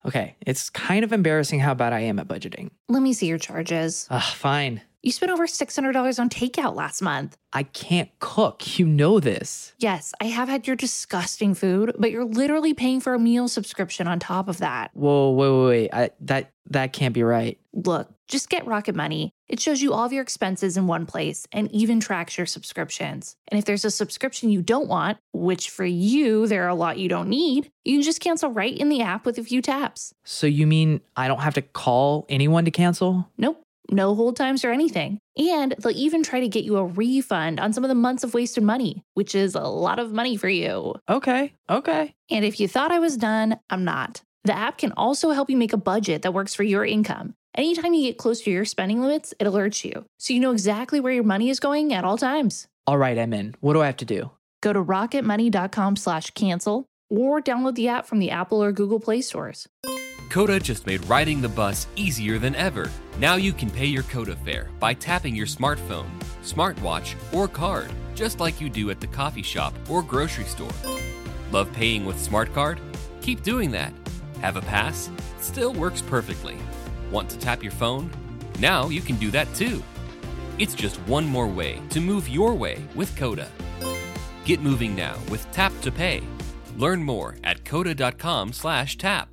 Okay, it's kind of embarrassing how bad I am at budgeting. Let me see your charges. Fine. You spent over $600 on takeout last month. I can't cook. You know this. Yes, I have had your disgusting food, but you're literally paying for a meal subscription on top of that. Whoa, wait. That can't be right. Look, just get Rocket Money. It shows you all of your expenses in one place and even tracks your subscriptions. And if there's a subscription you don't want, which for you, there are a lot you don't need, you can just cancel right in the app with a few taps. So you mean I don't have to call anyone to cancel? Nope. No hold times or anything. And they'll even try to get you a refund on some of the months of wasted money, which is a lot of money for you. Okay. And if you thought I was done, I'm not. The app can also help you make a budget that works for your income. Anytime you get close to your spending limits, it alerts you, so you know exactly where your money is going at all times. All right, I'm in. What do I have to do? Go to rocketmoney.com/cancel or download the app from the Apple or Google Play stores. Coda just made riding the bus easier than ever. Now you can pay your Coda fare by tapping your smartphone, smartwatch, or card, just like you do at the coffee shop or grocery store. Love paying with Smart Card? Keep doing that. Have a pass? Still works perfectly. Want to tap your phone? Now you can do that too. It's just one more way to move your way with Coda. Get moving now with Tap to Pay. Learn more at coda.com/tap.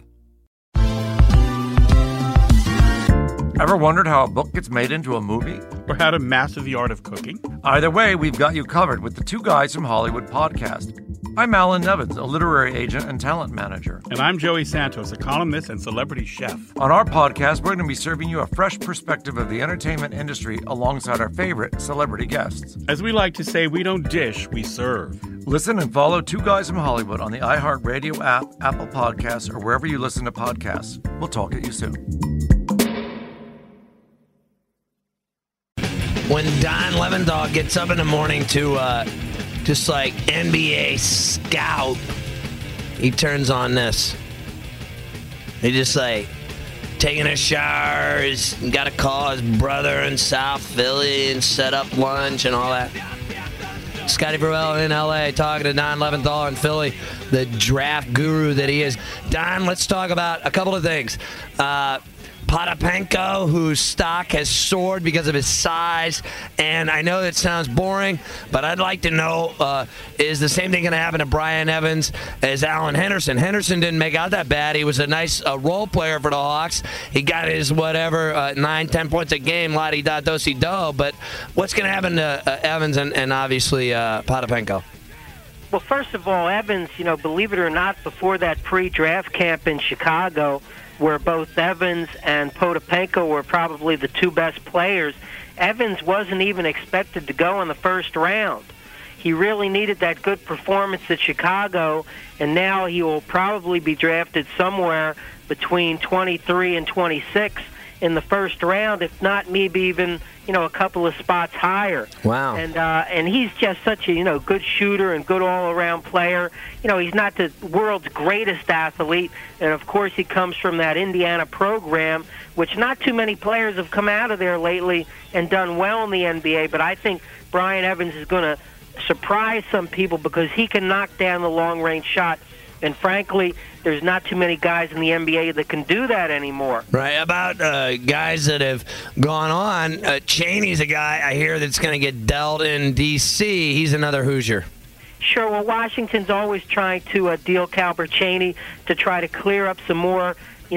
Ever wondered how a book gets made into a movie? Or how to master the art of cooking? Either way, we've got you covered with the Two Guys from Hollywood podcast. I'm Alan Nevins, a literary agent and talent manager. And I'm Joey Santos, a columnist and celebrity chef. On our podcast, we're going to be serving you a fresh perspective of the entertainment industry alongside our favorite celebrity guests. As we like to say, we don't dish, we serve. Listen and follow Two Guys from Hollywood on the iHeartRadio app, Apple Podcasts, or wherever you listen to podcasts. We'll talk at you soon. When Don Leventhal gets up in the morning to just like NBA scout, he turns on this. He just like taking a shower. He's got to call his brother in South Philly and set up lunch and all that. Scotty Burrell in LA talking to Don Leventhal in Philly, the draft guru that he is. Don, let's talk about a couple of things. Potapenko, whose stock has soared because of his size. And I know that sounds boring, but I'd like to know, is the same thing going to happen to Brian Evans as Alan Henderson? Henderson didn't make out that bad. He was a nice role player for the Hawks. He got his 9-10 points a game, la-di-da-do-si-do. But what's going to happen to Evans and obviously Potapenko? Well, first of all, Evans, believe it or not, before that pre-draft camp in Chicago, where both Evans and Potapenko were probably the two best players, Evans wasn't even expected to go in the first round. He really needed that good performance at Chicago, and now he will probably be drafted somewhere between 23 and 26 in the first round, if not maybe even a couple of spots higher. Wow. And he's just such a good shooter and good all-around player. He's not the world's greatest athlete, and of course he comes from that Indiana program, which not too many players have come out of there lately and done well in the NBA. But I think Brian Evans is going to surprise some people because he can knock down the long-range shot. And frankly, there's not too many guys in the NBA that can do that anymore. Right. About guys that have gone on, Cheney's a guy I hear that's going to get dealt in D.C. He's another Hoosier. Sure. Well, Washington's always trying to deal Calbert Cheney to try to clear up some more,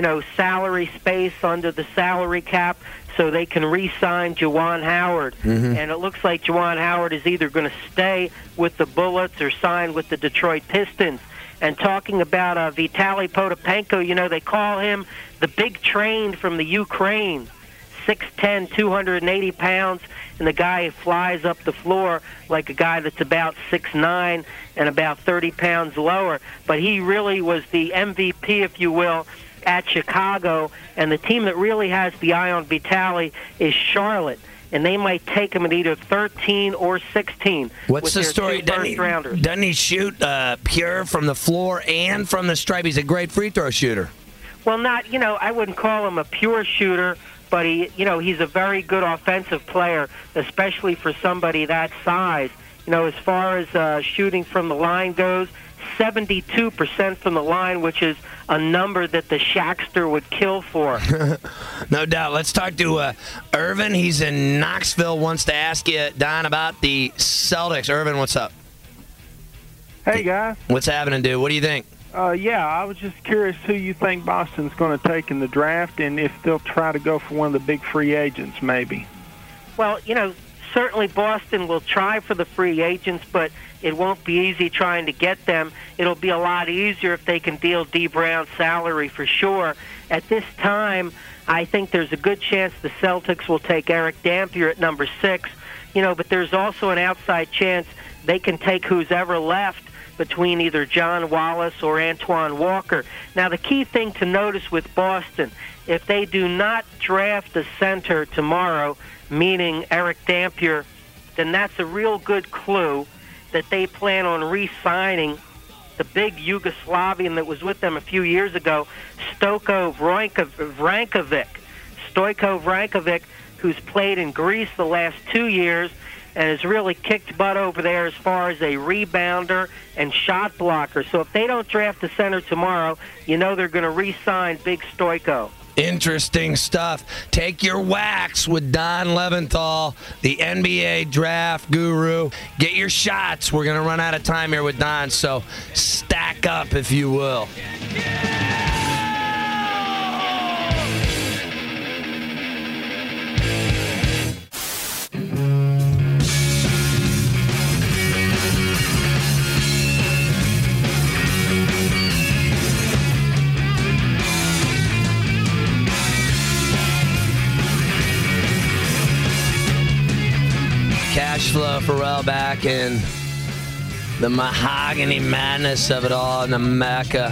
salary space under the salary cap so they can re-sign Juwan Howard. Mm-hmm. And it looks like Juwan Howard is either going to stay with the Bullets or sign with the Detroit Pistons. And talking about Vitaly Potapenko, they call him the big train from the Ukraine. 6'10", 280 pounds, and the guy who flies up the floor like a guy that's about 6'9", and about 30 pounds lower. But he really was the MVP, if you will, at Chicago. And the team that really has the eye on Vitaly is Charlotte. And they might take him at either 13 or 16. What's the story? Doesn't he shoot pure from the floor and from the stripe? He's a great free throw shooter. Well, I wouldn't call him a pure shooter, but he's a very good offensive player, especially for somebody that size. As far as shooting from the line goes, 72% from the line, which is a number that the Shackster would kill for. No doubt. Let's talk to Irvin. He's in Knoxville, wants to ask you, Don, about the Celtics. Irvin, what's up? Hey, guys. What's happening, dude? What do you think? Yeah, I was just curious who you think Boston's going to take in the draft and if they'll try to go for one of the big free agents, maybe. Well, certainly Boston will try for the free agents, but it won't be easy trying to get them. It'll be a lot easier if they can deal D. Brown's salary for sure. At this time, I think there's a good chance the Celtics will take Eric Dampier at number 6, but there's also an outside chance they can take who's ever left between either John Wallace or Antoine Walker. Now, the key thing to notice with Boston, if they do not draft a center tomorrow, meaning Eric Dampier, then that's a real good clue that they plan on re-signing the big Yugoslavian that was with them a few years ago, Stoico Vrankovic, who's played in Greece the last 2 years and has really kicked butt over there as far as a rebounder and shot blocker. So if they don't draft the center tomorrow, they're going to re-sign Big Stoico. Interesting stuff. Take your whacks with Don Leventhal, the NBA draft guru. Get your shots. We're going to run out of time here with Don, so stack up, if you will. Cashflow Pharrell back in the mahogany madness of it all in the Mecca,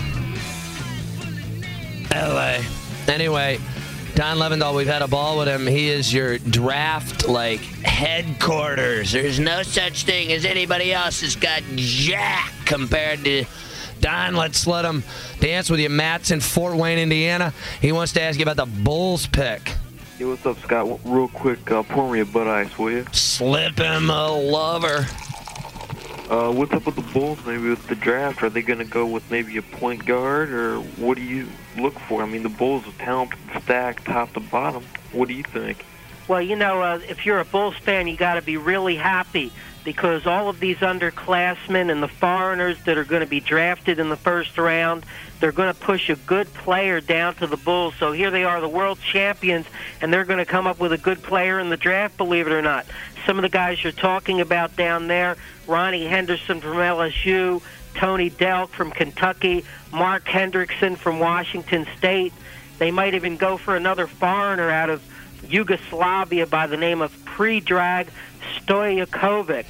LA. Anyway, Don Leventhal, we've had a ball with him. He is your draft headquarters. There's no such thing as anybody else that's got jack compared to Don. Let's let him dance with you. Matt's in Fort Wayne, Indiana. He wants to ask you about the Bulls pick. Hey, what's up, Scott? Real quick, pour me a Bud Ice, will you? Slip him a lover. What's up with the Bulls, maybe with the draft? Are they going to go with maybe a point guard, or what do you look for? I mean, the Bulls are talented, stacked top to bottom. What do you think? Well, if you're a Bulls fan, you got to be really happy because all of these underclassmen and the foreigners that are going to be drafted in the first round, they're going to push a good player down to the Bulls. So here they are, the world champions, and they're going to come up with a good player in the draft, believe it or not. Some of the guys you're talking about down there, Ronnie Henderson from LSU, Tony Delk from Kentucky, Mark Hendrickson from Washington State. They might even go for another foreigner out of Yugoslavia by the name of Predrag Stojakovic.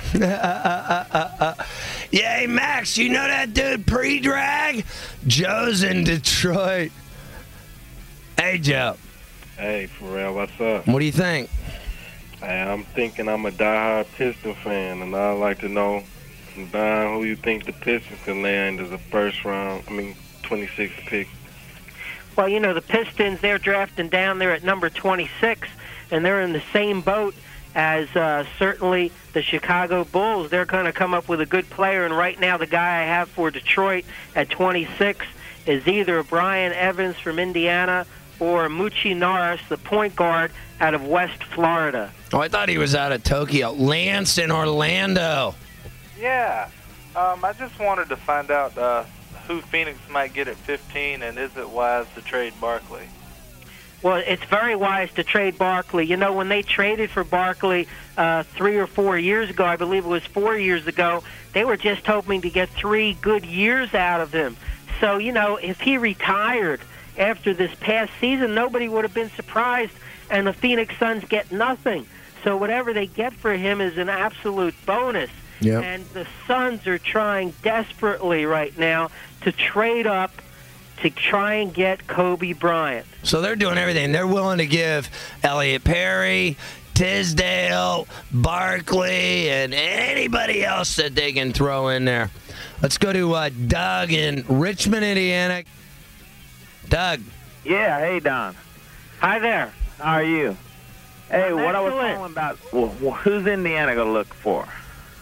Yeah, hey, Max, you know that dude Predrag? Joe's in Detroit. Hey, Joe. Hey, Pharrell, what's up? What do you think? Hey, I'm thinking I'm a diehard Piston fan, and I'd like to know, Don, who you think the Pistons can land as a 26th pick. Well, the Pistons, they're drafting down there at number 26, and they're in the same boat as certainly the Chicago Bulls. They're going to come up with a good player, and right now the guy I have for Detroit at 26 is either Brian Evans from Indiana or Moochie Norris, the point guard out of West Florida. Oh, I thought he was out of Tokyo. Lance in Orlando. Yeah. I just wanted to find out who Phoenix might get at 15, and is it wise to trade Barkley? Well, it's very wise to trade Barkley. When they traded for Barkley 3 or 4 years ago, I believe it was 4 years ago, they were just hoping to get 3 good years out of him. So, if he retired after this past season, nobody would have been surprised, and the Phoenix Suns get nothing. So whatever they get for him is an absolute bonus. Yep. And the Suns are trying desperately right now to trade up to try and get Kobe Bryant. So they're doing everything. They're willing to give Elliot Perry, Tisdale, Barkley, and anybody else that they can throw in there. Let's go to Doug in Richmond, Indiana. Doug. Yeah, hey, Don. Hi there. How are you? Hey, I'm what excellent. I was calling about, who's Indiana going to look for?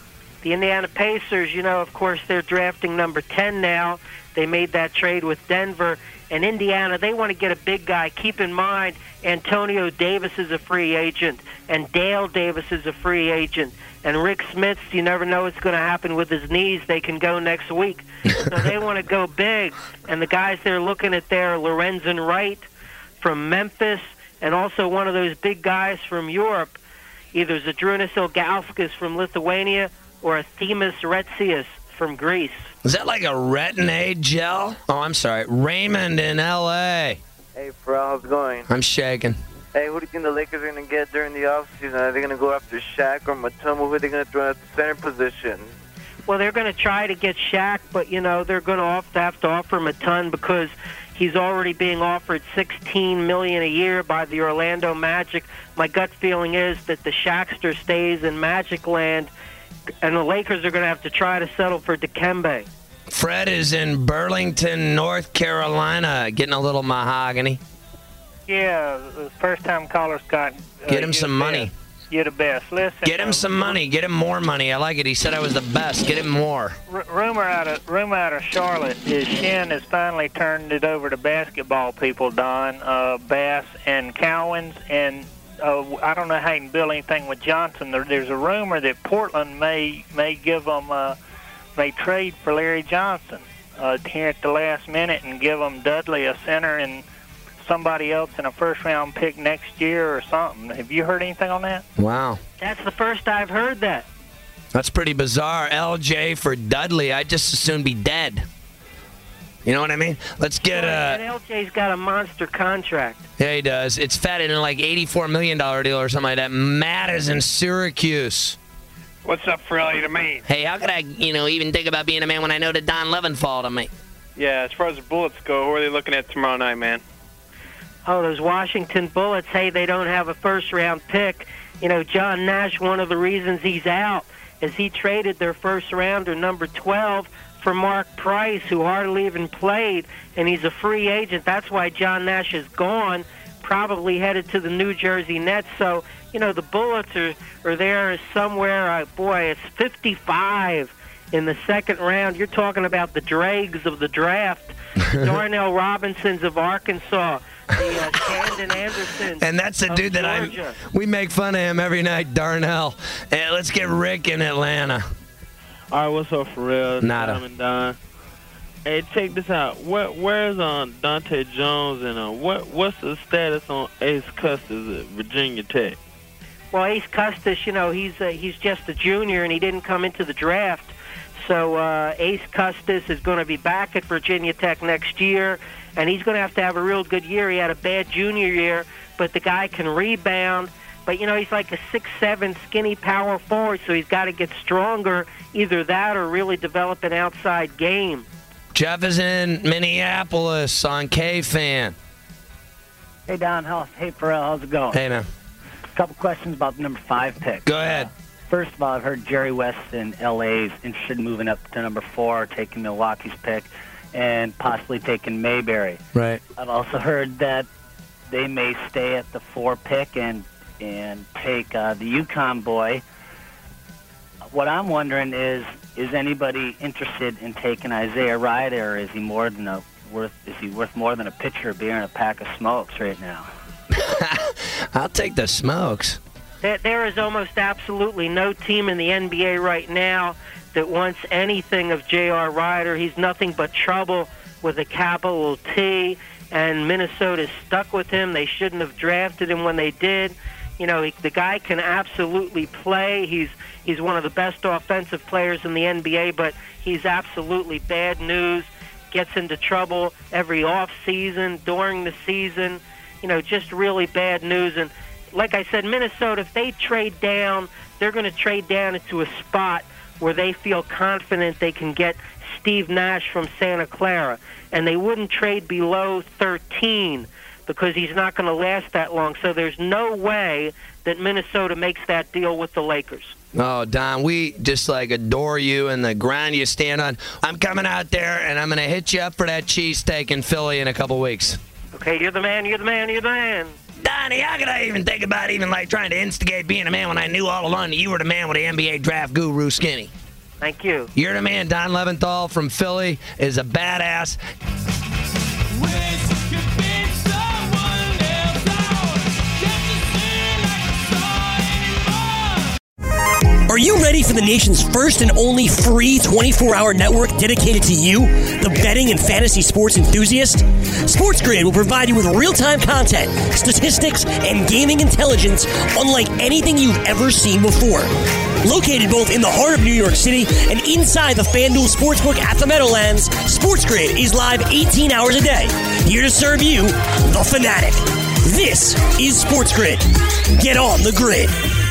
The Indiana Pacers, of course, they're drafting number 10 now. They made that trade with Denver. And Indiana, they want to get a big guy. Keep in mind, Antonio Davis is a free agent, and Dale Davis is a free agent. And Rick Smits, you never know what's going to happen with his knees. They can go next week. So they want to go big. And the guys they're looking at there are Lorenzen Wright from Memphis, and also one of those big guys from Europe, either Zydrunas Ilgauskas from Lithuania or Artemis Retsius from Greece. Is that like a retin-A gel? Oh, I'm sorry. Raymond in L.A. Hey, Pharrell, how's it going? I'm shaking. Hey, who do you think the Lakers are going to get during the offseason? Are they going to go after Shaq or Mutombo? Who are they going to throw at the center position? Well, they're going to try to get Shaq, but, they're going to have to offer him a ton because he's already being offered $16 million a year by the Orlando Magic. My gut feeling is that the Shaqster stays in Magic Land, and the Lakers are going to have to try to settle for Dikembe. Fred is in Burlington, North Carolina, getting a little mahogany. Yeah, the first-time caller, Scott. Get him some money. You're the best. Listen. Get him some money. Get him more money. I like it. He said I was the best. Get him more. Rumor out of Charlotte is Shin has finally turned it over to basketball people, Don, Bass and Cowens, and I don't know how you can build anything with Johnson. There's a rumor that Portland may give them may trade for Larry Johnson here at the last minute and give them Dudley a center and somebody else in a first-round pick next year or something. Have you heard anything on that? Wow. That's the first I've heard that. That's pretty bizarre. LJ for Dudley. I'd just as soon be dead. You know what I mean? Let's get And LJ's got a monster contract. Yeah, he does. It's fatted in like $84 million deal or something like that. Matt is in Syracuse. What's up, Pharrell? You the man? Hey, how could I, even think about being a man when I know that Don Levin fall to me? Yeah, as far as the Bullets go, who are they looking at tomorrow night, man? Oh, those Washington Bullets, hey, they don't have a first-round pick. John Nash, one of the reasons he's out is he traded their first-rounder, number 12, for Mark Price, who hardly even played, and he's a free agent. That's why John Nash is gone, probably headed to the New Jersey Nets. So, the Bullets are there somewhere, it's 55 in the second round. You're talking about the dregs of the draft. Darnell Robinsons of Arkansas, the Shandon Anderson. And that's the dude that we make fun of him every night, Darnell. Let's get Rick in Atlanta. All right, what's up, Pharrell? Nada. Tom and Don. Hey, check this out. Where's Dante Jones and what's the status on Ace Custis at Virginia Tech? Well, Ace Custis, he's just a junior and he didn't come into the draft. So Ace Custis is going to be back at Virginia Tech next year, and he's going to have a real good year. He had a bad junior year, but the guy can rebound. But, he's like a 6'7", skinny power forward, so he's got to get stronger, either that or really develop an outside game. Jeff is in Minneapolis on K-Fan. Hey, Don. Hey, Pharrell. How's it going? Hey, man. A couple questions about the number 5 pick. Go ahead. First of all, I've heard Jerry West in L.A. is interested in moving up to number 4, taking Milwaukee's pick, and possibly taking Mayberry. Right. I've also heard that they may stay at the 4 pick and take the UConn boy. What I'm wondering is anybody interested in taking Isaiah Ryder, or is he worth more than a pitcher of beer and a pack of smokes right now? I'll take the smokes. There is almost absolutely no team in the NBA right now that wants anything of J.R. Ryder. He's nothing but trouble with a capital T, and Minnesota's stuck with him. They shouldn't have drafted him when they did. The guy can absolutely play. He's one of the best offensive players in the NBA, but he's absolutely bad news. Gets into trouble every off season, during the season. Just really bad news. And like I said, Minnesota, if they trade down, they're going to trade down into a spot where they feel confident they can get Steve Nash from Santa Clara. And they wouldn't trade below 13 because he's not going to last that long. So there's no way that Minnesota makes that deal with the Lakers. Oh, Don, we just adore you and the ground you stand on. I'm coming out there and I'm going to hit you up for that cheesesteak in Philly in a couple weeks. Okay, you're the man, you're the man, you're the man. Donnie, how could I even think about trying to instigate being a man when I knew all along that you were the man with the NBA draft guru skinny? Thank you. You're the man. Don Leventhal from Philly is a badass. Are you ready for the nation's first and only free 24-hour network dedicated to you, the betting and fantasy sports enthusiast? SportsGrid will provide you with real-time content, statistics, and gaming intelligence unlike anything you've ever seen before. Located both in the heart of New York City and inside the FanDuel Sportsbook at the Meadowlands, SportsGrid is live 18 hours a day, here to serve you, the fanatic. This is SportsGrid. Get on the grid.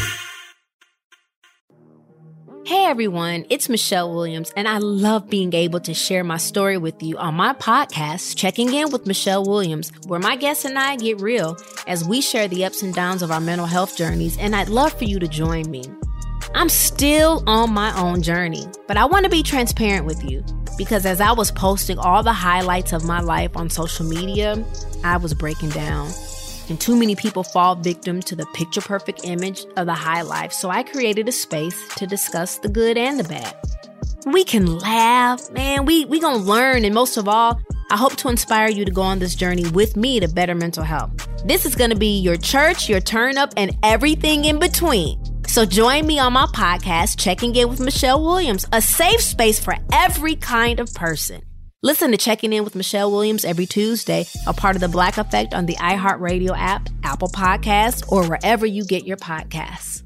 Hey everyone, it's Michelle Williams, and I love being able to share my story with you on my podcast, Checking In with Michelle Williams, where my guests and I get real as we share the ups and downs of our mental health journeys, and I'd love for you to join me. I'm still on my own journey, but I want to be transparent with you because as I was posting all the highlights of my life on social media, I was breaking down. And too many people fall victim to the picture-perfect image of the high life, so I created a space to discuss the good and the bad. We can laugh, man, we gonna learn, and most of all, I hope to inspire you to go on this journey with me to better mental health. This is gonna be your church, your turn-up, and everything in between. So join me on my podcast, Checking In with Michelle Williams, a safe space for every kind of person. Listen to Checking In with Michelle Williams every Tuesday, a part of the Black Effect on the iHeartRadio app, Apple Podcasts, or wherever you get your podcasts.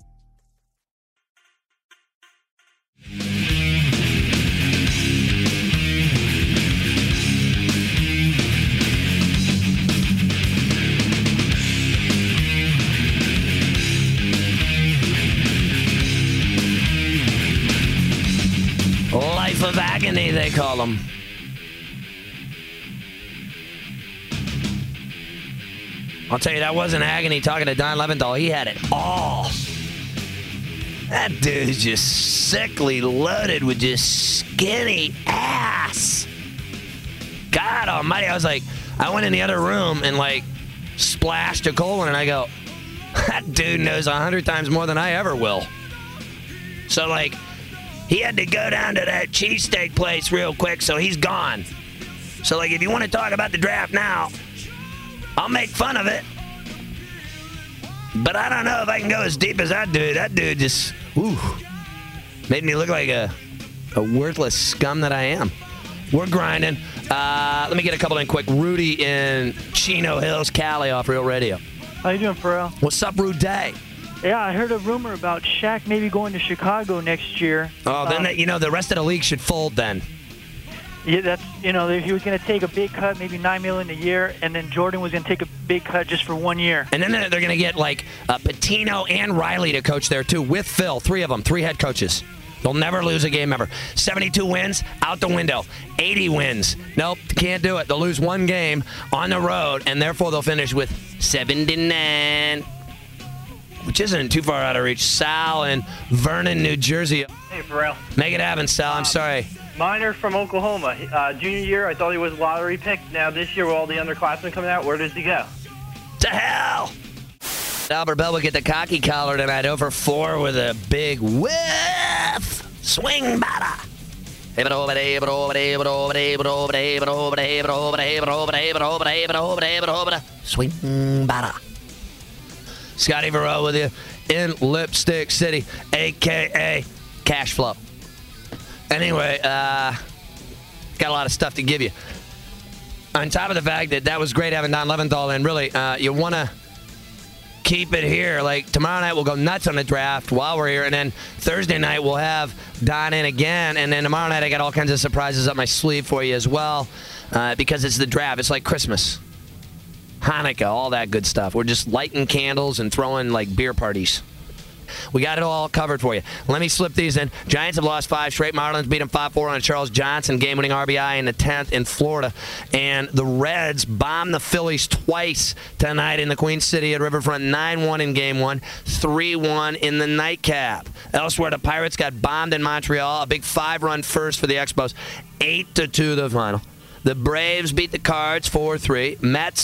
Life of agony, they call them. I'll tell you, that wasn't agony talking to Don Leventhal. He had it all. That dude's just sickly loaded with just skinny ass. God almighty. I went in the other room and, splashed a cold one, and I go, that dude knows 100 times more than I ever will. So, he had to go down to that cheesesteak place real quick, so he's gone. So, if you want to talk about the draft now, I'll make fun of it. But I don't know if I can go as deep as that dude. That dude just, made me look like a worthless scum that I am. We're grinding. Let me get a couple in quick. Rudy in Chino Hills, Cali, off Real Radio. How you doing, Pharrell? What's up, Rudy? Yeah, I heard a rumor about Shaq maybe going to Chicago next year. Oh, then the rest of the league should fold then. Yeah, that's he was going to take a big cut, maybe $9 million a year, and then Jordan was going to take a big cut just for 1 year. And then they're going to get Patino and Riley to coach there too, with Phil. 3 of them, 3 head coaches. They'll never lose a game ever. 72 wins, out the window. 80 wins, nope, can't do it. They'll lose 1 game on the road, and therefore they'll finish with 79. Which isn't too far out of reach. Sal in Vernon, New Jersey. Hey, Pharrell. Make it happen, Sal. I'm sorry. Minor from Oklahoma. Junior year, I thought he was a lottery pick. Now this year, with all the underclassmen coming out, where does he go? To hell! Albert Bell will get the cocky collar tonight, over 4 with a big whiff. Swing batter. Swing batter. Scotty Varro with you in Lipstick City, a.k.a. Cash Flow. Anyway, got a lot of stuff to give you. On top of the fact that was great having Don Leventhal, and really, you want to keep it here. Tomorrow night we'll go nuts on the draft while we're here, and then Thursday night we'll have Don in again, and then tomorrow night I got all kinds of surprises up my sleeve for you as well, because it's the draft. It's like Christmas, Hanukkah, all that good stuff. We're just lighting candles and throwing beer parties. We got it all covered for you. Let me slip these in. Giants have lost 5 straight. Marlins beat them 5-4 on Charles Johnson, game-winning RBI in the 10th in Florida. And the Reds bombed the Phillies twice tonight in the Queen City at Riverfront. 9-1 in Game 1, 3-1 in the nightcap. Elsewhere, the Pirates got bombed in Montreal. A big 5-run first for the Expos. 8-2 the final. The Braves beat the Cards 4-3. Mets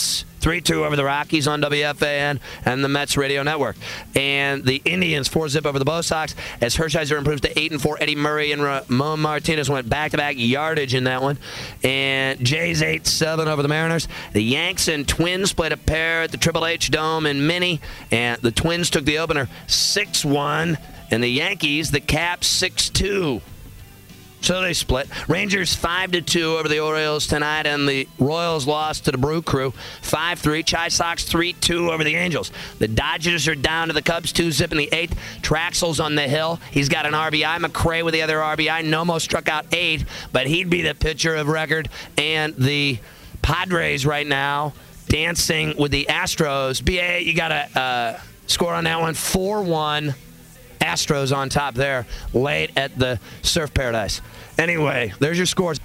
3-2 over the Rockies on WFAN and the Mets radio network. And the Indians 4-0 over the Bo Sox as Hershiser improves to 8-4. Eddie Murray and Ramon Martinez went back-to-back yardage in that one. And Jays 8-7 over the Mariners. The Yanks and Twins played a pair at the Triple H Dome in Minnie, and the Twins took the opener 6-1, and the Yankees, the Caps, 6-2. So they split. Rangers 5-2 over the Orioles tonight, and the Royals lost to the Brew Crew 5-3. Chi Sox 3-2 over the Angels. The Dodgers are down to the Cubs 2-0 in the 8th. Traxel's on the hill. He's got an RBI. McRae with the other RBI. Nomo struck out 8, but he'd be the pitcher of record. And the Padres right now dancing with the Astros. BA, you got a score on that one, 4-1. Astros on top there late at the Surf Paradise. Anyway, there's your scores.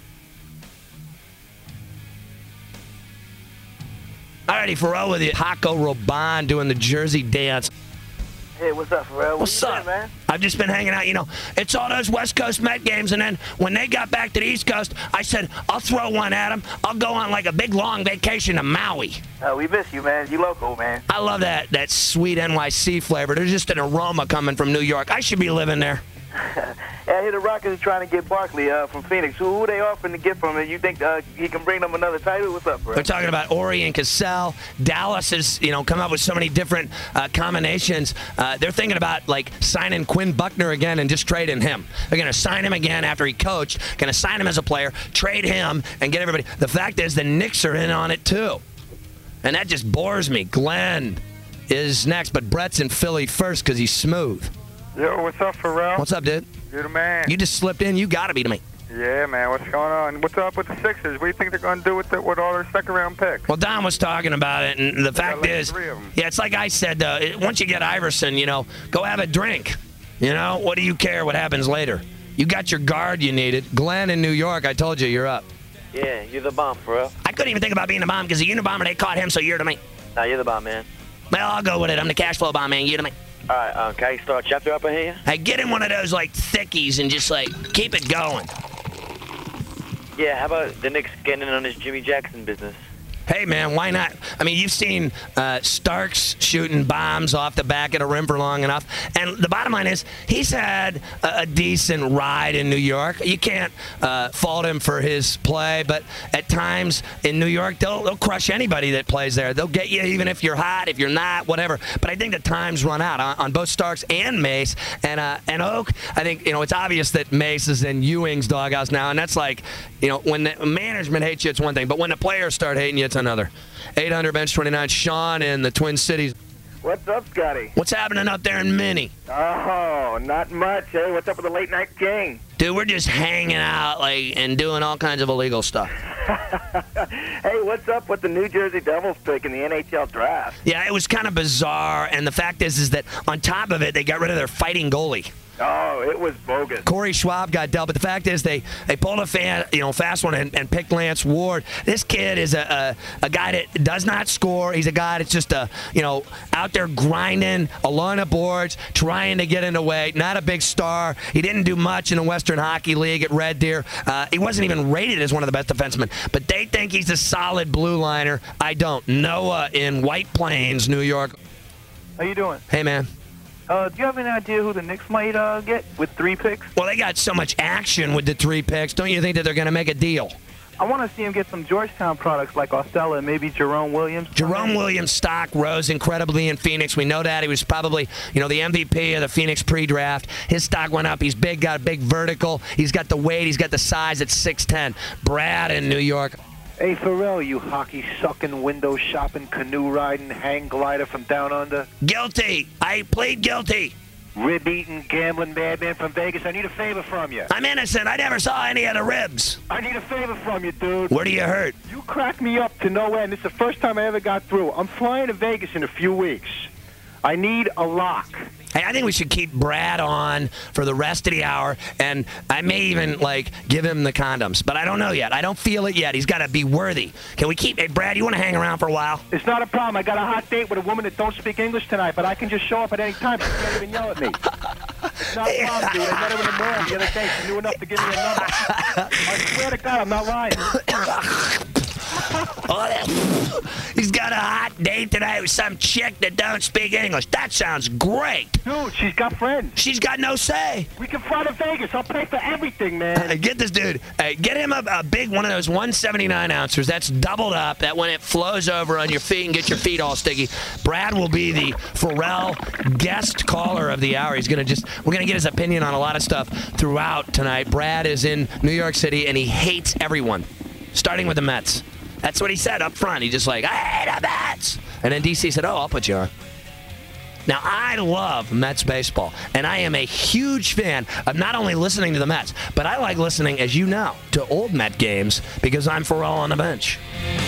Alrighty, Pharrell with you. Paco Rabanne doing the Jersey dance. Hey, what's up, Pharrell? What's up, man? I've just been hanging out. You know, it's all those West Coast Met games, and then when they got back to the East Coast, I said, I'll throw one at them. I'll go on like a big, long vacation to Maui. We miss you, man. You local, man. I love that sweet NYC flavor. There's just an aroma coming from New York. I should be living there. I hear the Rockets are trying to get Barkley from Phoenix. Who are they offering to get from him? You think he can bring them another title? What's up, bro? They're talking about Ori and Cassell. Dallas has, come up with so many different combinations. They're thinking about, like, signing Quinn Buckner again and just trading him. They're going to sign him again after he coached, going to sign him as a player, trade him, and get everybody. The fact is the Knicks are in on it, too. And that just bores me. Glenn is next, but Brett's in Philly first because he's smooth. Yo, what's up, Pharrell? What's up, dude? You're the man. You just slipped in. You got to be the man. Yeah, man. What's going on? What's up with the Sixers? What do you think they're going to do with all their second-round picks? Well, Don was talking about it, and the fact is, yeah, it's like I said, once you get Iverson, go have a drink. What do you care what happens later? You got your guard you needed. Glenn in New York, I told you, you're up. Yeah, you're the bomb, Pharrell. I couldn't even think about being the bomb because the Unabomber, they caught him, so you're the man. Nah, you're the bomb, man. Well, I'll go with it. I'm the cash flow bomb, man. You're the man. All right, can I start a chapter up in here? Hey, get in one of those, thickies and just, keep it going. Yeah, how about the Knicks getting in on this Jimmy Jackson business? Hey, man, why not? I mean, you've seen Starks shooting bombs off the back of the rim for long enough. And the bottom line is he's had a decent ride in New York. You can't fault him for his play, but at times in New York, they'll crush anybody that plays there. They'll get you even if you're hot, if you're not, whatever. But I think the time's run out on both Starks and Mace. And Oak, I think, it's obvious that Mace is in Ewing's doghouse now. And that's when the management hates you, it's one thing. But when the players start hating you, it's another. 800 bench 29. Sean in the Twin Cities. What's up, Scotty? What's happening up there in Minnie? Oh, not much. Hey, what's up with the late night king? Dude, we're just hanging out and doing all kinds of illegal stuff. Hey, what's up with the New Jersey Devils pick in the NHL draft? Yeah, it was kind of bizarre, and the fact is that on top of it, they got rid of their fighting goalie. Oh, it was bogus. Corey Schwab got dealt, but the fact is they pulled a fast one and picked Lance Ward. This kid is a guy that does not score. He's a guy that's just out there grinding along the boards, trying to get in the way. Not a big star. He didn't do much in the Western Hockey League at Red Deer. He wasn't even rated as one of the best defensemen, but they think he's a solid blue liner. I don't. Noah in White Plains, New York. How you doing? Hey, man. Do you have any idea who the Knicks might get with 3 picks? Well, they got so much action with the 3 picks. Don't you think that they're going to make a deal? I want to see him get some Georgetown products like Ostella and maybe Jerome Williams. Jerome Williams' stock rose incredibly in Phoenix. We know that. He was probably, the MVP of the Phoenix pre-draft. His stock went up. He's big, got a big vertical. He's got the weight. He's got the size at 6'10". Brad in New York. Hey, Pharrell, you hockey-sucking, window-shopping, canoe-riding, hang-glider from down under. Guilty. I plead guilty. Rib-eating, gambling madman from Vegas. I need a favor from you. I'm innocent. I never saw any of the ribs. I need a favor from you, dude. Where do you hurt? You cracked me up to no end. This is the first time I ever got through. I'm flying to Vegas in a few weeks. I need a lock. Hey, I think we should keep Brad on for the rest of the hour, and I may even, give him the condoms. But I don't know yet. I don't feel it yet. He's got to be worthy. Can we keep... Hey, Brad, you want to hang around for a while? It's not a problem. I got a hot date with a woman that don't speak English tonight, but I can just show up at any time. She can't even yell at me. It's not a problem, dude. I met her in the mall the other day. She knew enough to give me a number. I swear to God, I'm not lying. He's got a hot date tonight with some chick that don't speak English. That sounds great. Dude, she's got friends. She's got no say. We can fly to Vegas. I'll pay for everything, man. Get this dude. Get him a big one of those 179 ounces. That's doubled up. That when it flows over on your feet and get your feet all sticky. Brad will be the Pharrell guest caller of the hour. We're gonna get his opinion on a lot of stuff throughout tonight. Brad is in New York City and he hates everyone, starting with the Mets. That's what he said up front. He just like, I hate the Mets. And then DC said, I'll put you on. Now, I love Mets baseball, and I am a huge fan of not only listening to the Mets, but I like listening, as you know, to old Met games because I'm Pharrell on the bench.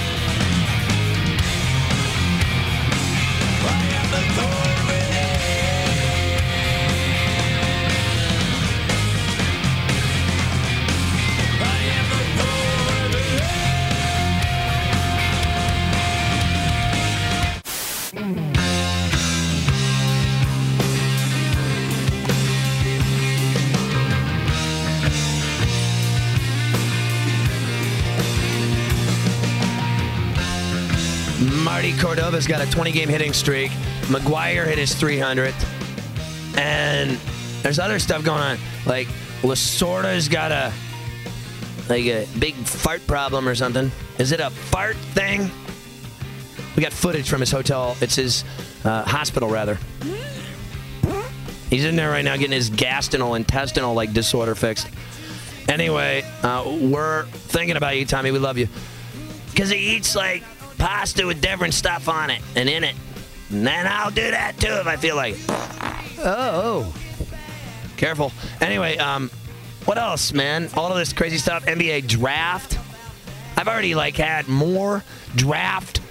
Marty Cordova's got a 20-game hitting streak. McGuire hit his 300th. And there's other stuff going on. Like, Lasorda's got a big fart problem or something. Is it a fart thing? We got footage from his hotel. It's his hospital, rather. He's in there right now getting his intestinal disorder fixed. Anyway, we're thinking about you, Tommy. We love you. Because he eats, pasta with different stuff on it and in it. And then I'll do that, too, if I feel like it. Oh. Careful. Anyway, what else, man? All of this crazy stuff. NBA draft. I've already, had more draft,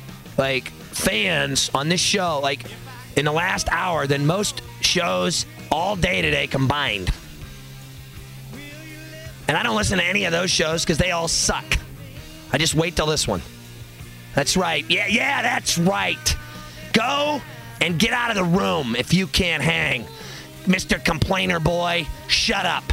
fans on this show, in the last hour than most shows all day today combined. And I don't listen to any of those shows because they all suck. I just wait till this one. That's right. Yeah, that's right. Go and get out of the room if you can't hang. Mr. Complainer Boy, shut up.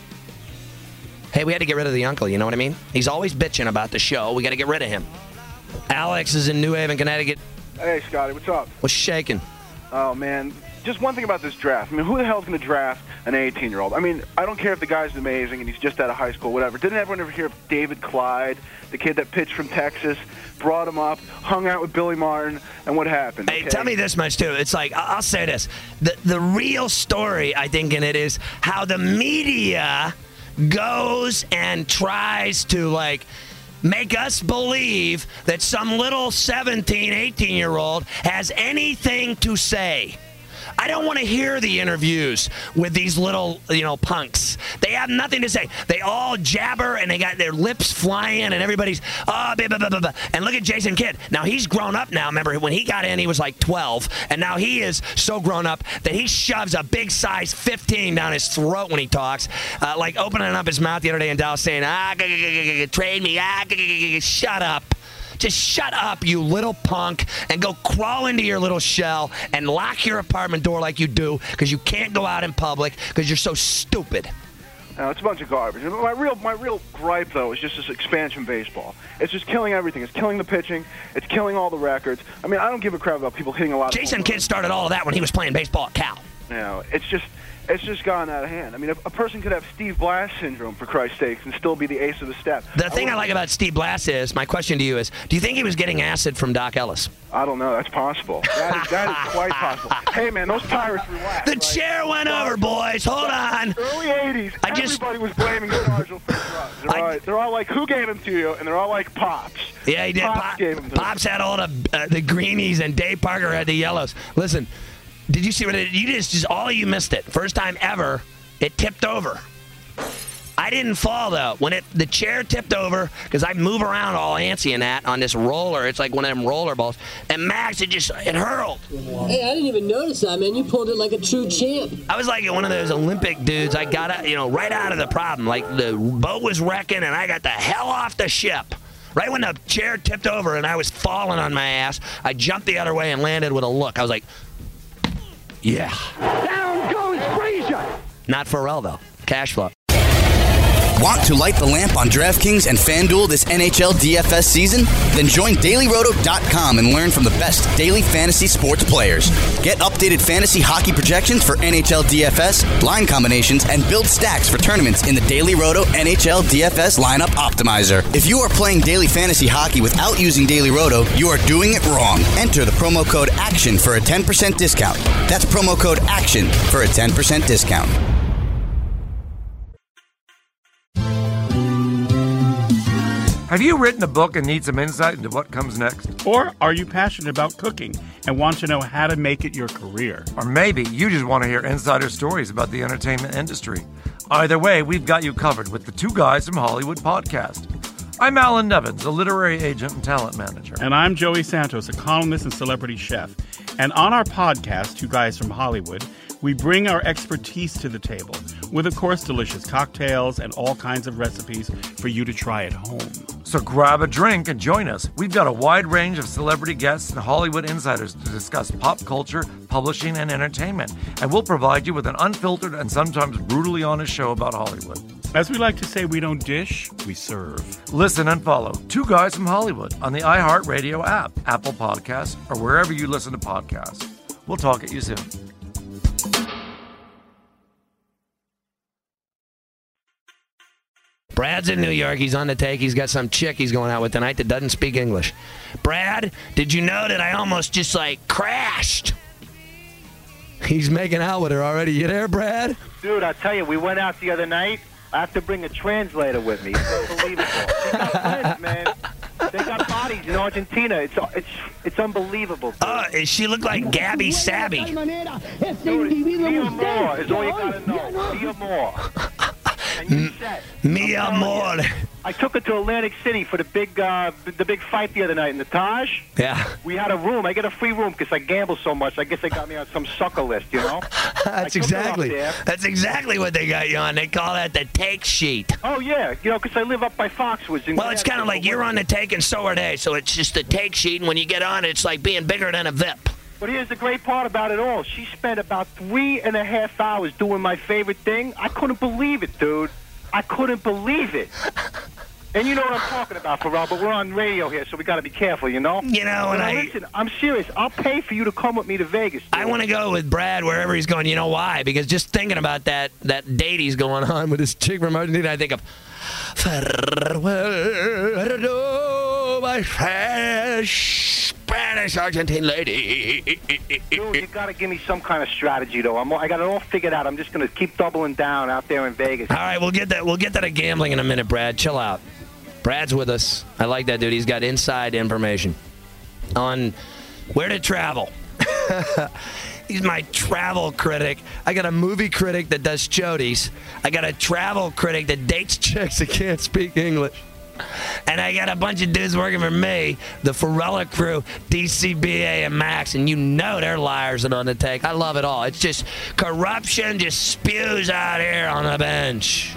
Hey, we had to get rid of the uncle, you know what I mean? He's always bitching about the show. We got to get rid of him. Alex is in New Haven, Connecticut. Hey, Scotty, what's up? What's shaking? Oh, man. Just one thing about this draft. I mean, who the hell's going to draft an 18-year-old? I mean, I don't care if the guy's amazing and he's just out of high school, whatever. Didn't everyone ever hear of David Clyde, the kid that pitched from Texas, brought him up, hung out with Billy Martin, and what happened? Hey, tell me this much, too. It's I'll say this. The real story, I think, in it is how the media goes and tries to, make us believe that some little 17, 18-year-old has anything to say. I don't want to hear the interviews with these little, punks. They have nothing to say. They all jabber and they got their lips flying and everybody's, blah, blah, blah, blah. And look at Jason Kidd. Now, he's grown up now. Remember, when he got in, he was 12. And now he is so grown up that he shoves a big size 15 down his throat when he talks. Opening up his mouth the other day in Dallas saying, trade me, shut up. Just shut up, you little punk, and go crawl into your little shell and lock your apartment door like you do because you can't go out in public because you're so stupid. No, it's a bunch of garbage. My real gripe, though, is just this expansion baseball. It's just killing everything. It's killing the pitching. It's killing all the records. I mean, I don't give a crap about people hitting a lot of Jason Kidd started all of that when he was playing baseball at Cal. It's just gone out of hand. I mean, a person could have Steve Blass syndrome, for Christ's sakes, and still be the ace of the step. The thing I like about Steve Blass is, my question to you is, do you think he was getting acid from Doc Ellis? I don't know. That's possible. That is quite possible. Hey, man, those Pirates relax. The chair went over, boys. Hold on. Early 80s, everybody was blaming Stargell for drugs. They're all like, who gave him to you? And they're all like, Pops. Yeah, he did. Pops gave him to Pops had all the greenies, and Dave Parker had the yellows. Listen, did you see what it did? You just all of you missed it. First time ever, it tipped over. I didn't fall, though. When the chair tipped over, because I move around all antsy and that on this roller. It's like one of them roller balls. And Max, it hurled. Hey, I didn't even notice that, man. You pulled it like a true champ. I was like one of those Olympic dudes. I got right out of the problem. Like the boat was wrecking, and I got the hell off the ship. Right when the chair tipped over and I was falling on my ass, I jumped the other way and landed with a look. I was like, yeah. Down goes Frazier. Not Pharrell, though. Cash flow. Want to light the lamp on DraftKings and FanDuel this NHL DFS season? Then join DailyRoto.com and learn from the best daily fantasy sports players. Get updated fantasy hockey projections for NHL DFS, line combinations, and build stacks for tournaments in the Daily Roto NHL DFS Lineup Optimizer. If you are playing daily fantasy hockey without using Daily Roto, you are doing it wrong. Enter the promo code ACTION for a 10% discount. That's promo code ACTION for a 10% discount. Have you written a book and need some insight into what comes next? Or are you passionate about cooking and want to know how to make it your career? Or maybe you just want to hear insider stories about the entertainment industry. Either way, we've got you covered with the Two Guys from Hollywood podcast. I'm Alan Nevins, a literary agent and talent manager. And I'm Joey Santos, a columnist and celebrity chef. And on our podcast, Two Guys from Hollywood, we bring our expertise to the table with, of course, delicious cocktails and all kinds of recipes for you to try at home. So grab a drink and join us. We've got a wide range of celebrity guests and Hollywood insiders to discuss pop culture, publishing, and entertainment. And we'll provide you with an unfiltered and sometimes brutally honest show about Hollywood. As we like to say, we don't dish, we serve. Listen and follow Two Guys from Hollywood on the iHeartRadio app, Apple Podcasts, or wherever you listen to podcasts. We'll talk at you soon. Brad's in New York. He's on the take. He's got some chick he's going out with tonight that doesn't speak English. Brad, did you know that I almost just, crashed? He's making out with her already. You there, Brad? Dude, I tell you, we went out the other night. I have to bring a translator with me. It's unbelievable. They got friends, man. They got bodies in Argentina. It's unbelievable. Dude. She look like Gabby Sabby. Dude, mi amor is all you gotta know. Mi amor. Mi amor. I took her to Atlantic City for the big fight the other night in the Taj. Yeah. We had a room. I get a free room because I gamble so much. I guess they got me on some sucker list, you know? That's exactly what they got you on. They call that the take sheet. Oh, yeah. You know, because I live up by Foxwoods. Well, it's kind of like you're on the take and so are they. So it's just the take sheet, and when you get on, it's like being bigger than a VIP. But here's the great part about it all. She spent about 3.5 hours doing my favorite thing. I couldn't believe it, dude. I couldn't believe it. And you know what I'm talking about, Pharrell, but we're on radio here, so we got to be careful, you know? You know, listen, I'm serious. I'll pay for you to come with me to Vegas. Dude. I want to go with Brad wherever he's going. You know why? Because just thinking about that date he's going on with this chick from Argentina, I think of farewell, my Spanish Argentine lady. Dude, you got to give me some kind of strategy, though. I got it all figured out. I'm just going to keep doubling down out there in Vegas. All right, we'll get that at gambling in a minute, Brad. Chill out. Brad's with us. I like that dude. He's got inside information on where to travel. He's my travel critic. I got a movie critic that does chodies. I got a travel critic that dates chicks that can't speak English. And I got a bunch of dudes working for me, the Pharrella crew, DCBA and Max, and you know they're liars and on the take. I love it all. It's just corruption just spews out here on the bench.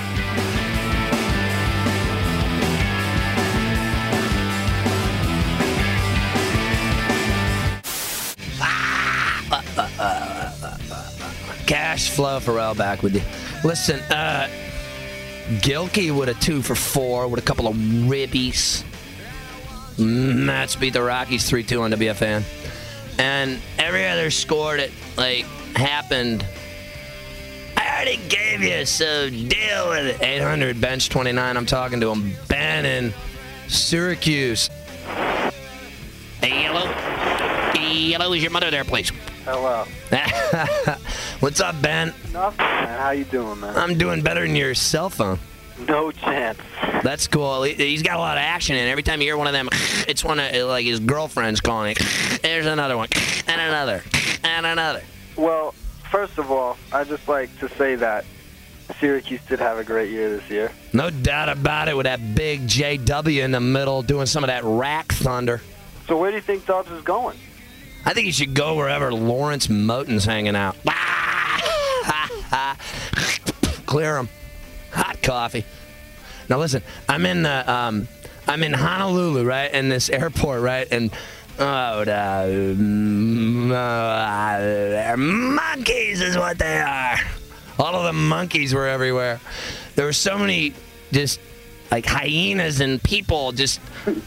Cash flow, Pharrell, back with you. Listen, Gilkey with a 2 for 4 with a couple of ribbies. Mets beat the Rockies 3-2 on WFAN. And every other score that, happened, I already gave you, so deal with it. 800 bench 29, I'm talking to him. Ben in Syracuse. Hey, hello. Hey, hello, is your mother there, please? Hello. What's up, Ben? Nothing, man. How you doing, man? I'm doing better than your cell phone. No chance. That's cool. He's got a lot of action in it. Every time you hear one of them, it's one of his girlfriends calling it. There's another one, and another, and another. Well, first of all, I'd just like to say that Syracuse did have a great year this year. No doubt about it, with that big JW in the middle doing some of that rack thunder. So where do you think Dubs is going? I think he should go wherever Lawrence Moten's hanging out. Clear him. Hot coffee. Now listen, I'm in Honolulu, right? In this airport, right? And monkeys is what they are. All of the monkeys were everywhere. there were so many just like hyenas and people just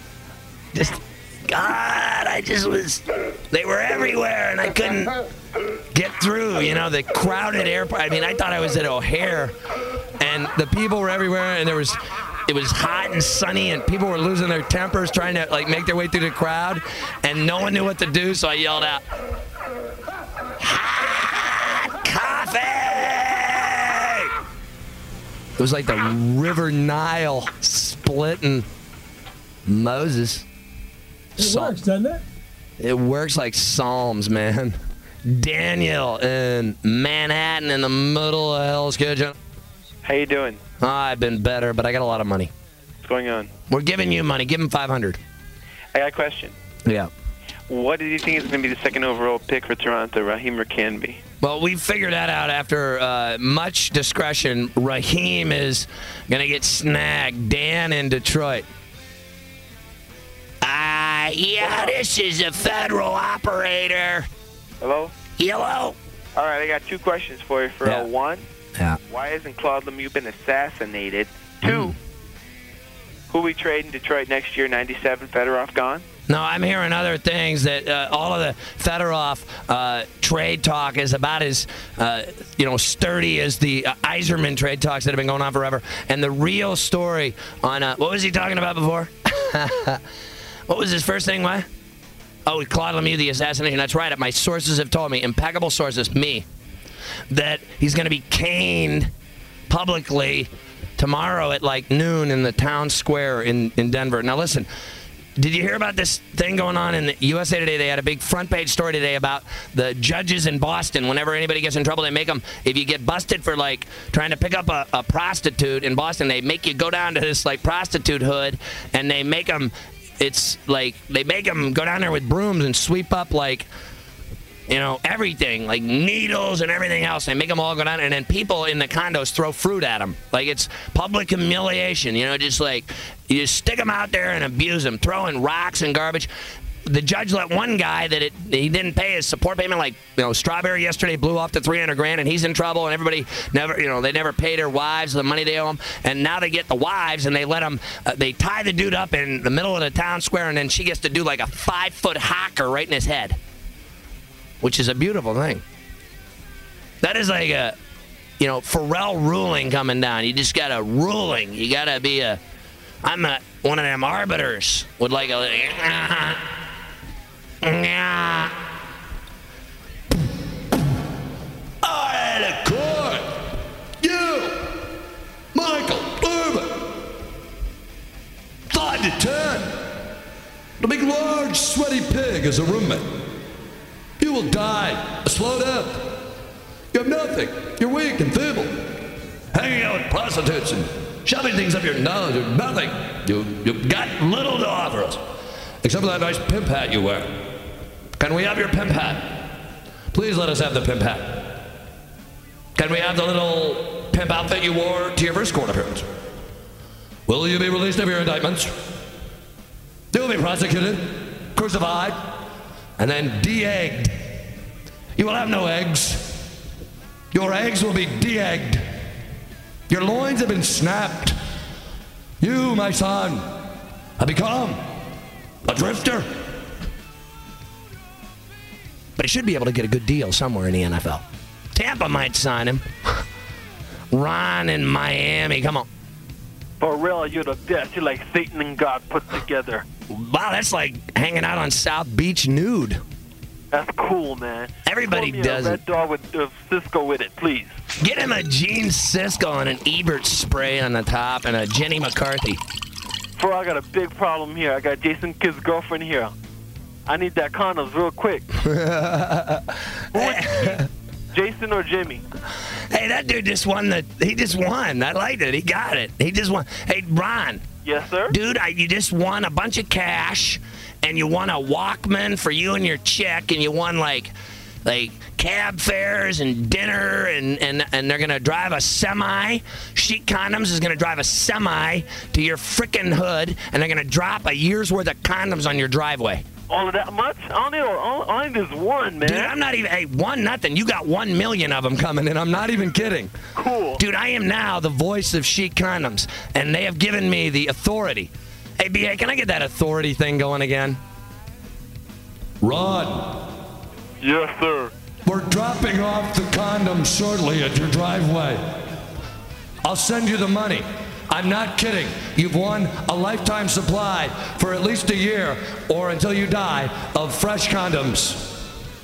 God, they were everywhere and I couldn't get through, you know, the crowded airport. I mean, I thought I was at O'Hare and the people were everywhere and it was hot and sunny and people were losing their tempers trying to like make their way through the crowd and no one knew what to do, so I yelled out, "Hot coffee!" It was like the River Nile splitting Moses. It works, doesn't it? It works like Psalms, man. Daniel in Manhattan in the middle of Hell's Kitchen. How you doing? I've been better, but I got a lot of money. What's going on? We're giving you money. Give him $500. I got a question. Yeah. What do you think is going to be the second overall pick for Toronto, Raheem or Canby? Well, we figured that out after much discretion. Raheem is going to get snagged. Dan in Detroit. Yeah, this is a federal operator. Hello? Hello? All right, I got two questions for you. One, why hasn't Claude Lemieux been assassinated? Two, who we trade in Detroit next year, 97, Fedorov gone? No, I'm hearing other things that all of the Fedorov trade talk is about as sturdy as the Yzerman trade talks that have been going on forever. And the real story on what was he talking about before? What was his first thing? What? Oh, Claude Lemieux, the assassination. That's right. My sources have told me, impeccable sources, me, that he's going to be caned publicly tomorrow at like noon in the town square in Denver. Now listen. Did you hear about this thing going on in the USA Today? They had a big front page story today about the judges in Boston. Whenever anybody gets in trouble, they make them, if you get busted for like trying to pick up a prostitute in Boston, they make you go down to this like prostitute hood and they make them, it's like, they make them go down there with brooms and sweep up like, you know, everything, like needles and everything else. They make them all go down, and then people in the condos throw fruit at them. Like it's public humiliation, you know, just like you just stick them out there and abuse them, throwing rocks and garbage. The judge let one guy that he didn't pay his support payment, like, you know, Strawberry yesterday blew off to $300,000 and he's in trouble, and everybody never, you know, they never paid their wives the money they owe them, and now they get the wives and they let them, they tie the dude up in the middle of the town square, and then she gets to do like a 5-foot hocker right in his head, which is a beautiful thing. That is like a, you know, Pharrell ruling coming down. You just got a ruling. You got to be one of them arbiters with like a, all right, court. You, Michael Irvin, 5 to 10. The big, large, sweaty pig is a roommate. You will die a slow death. You have nothing. You're weak and feeble. Hanging out with prostitutes and shoving things up your nose. You're nothing. You've got little to offer us, except for that nice pimp hat you wear. Can we have your pimp hat? Please let us have the pimp hat. Can we have the little pimp outfit you wore to your first court appearance? Will you be released of your indictments? You will be prosecuted, crucified, and then de-egged. You will have no eggs. Your eggs will be de-egged. Your loins have been snapped. You, my son, have become a drifter. But he should be able to get a good deal somewhere in the NFL. Tampa might sign him. Ron in Miami, come on. For real, you're the best. You're like Satan and God put together. Wow, that's like hanging out on South Beach nude. That's cool, man. Everybody does it. Red Dog with Cisco with it, please. Get him a Gene Siskel and an Ebert spray on the top and a Jenny McCarthy. Bro, I got a big problem here. I got Jason Kidd's girlfriend here. I need that condoms real quick. Jason or Jimmy? Hey, that dude just won he just won. I liked it. He got it. He just won. Hey, Ron. Yes, sir? Dude, you just won a bunch of cash, and you won a Walkman for you and your chick, and you won like cab fares and dinner, and they're going to drive a semi. Chic Condoms is going to drive a semi to your frickin' hood, and they're going to drop a year's worth of condoms on your driveway. All of that much? I need this one, man. Dude, I'm not even, hey, one nothing. You got 1 million of them coming in. I'm not even kidding. Cool. Dude, I am now the voice of Chic Condoms, and they have given me the authority. Hey, B.A., can I get that authority thing going again? Ron. Yes, sir. We're dropping off the condoms shortly at your driveway. I'll send you the money. I'm not kidding. You've won a lifetime supply for at least a year or until you die of fresh condoms.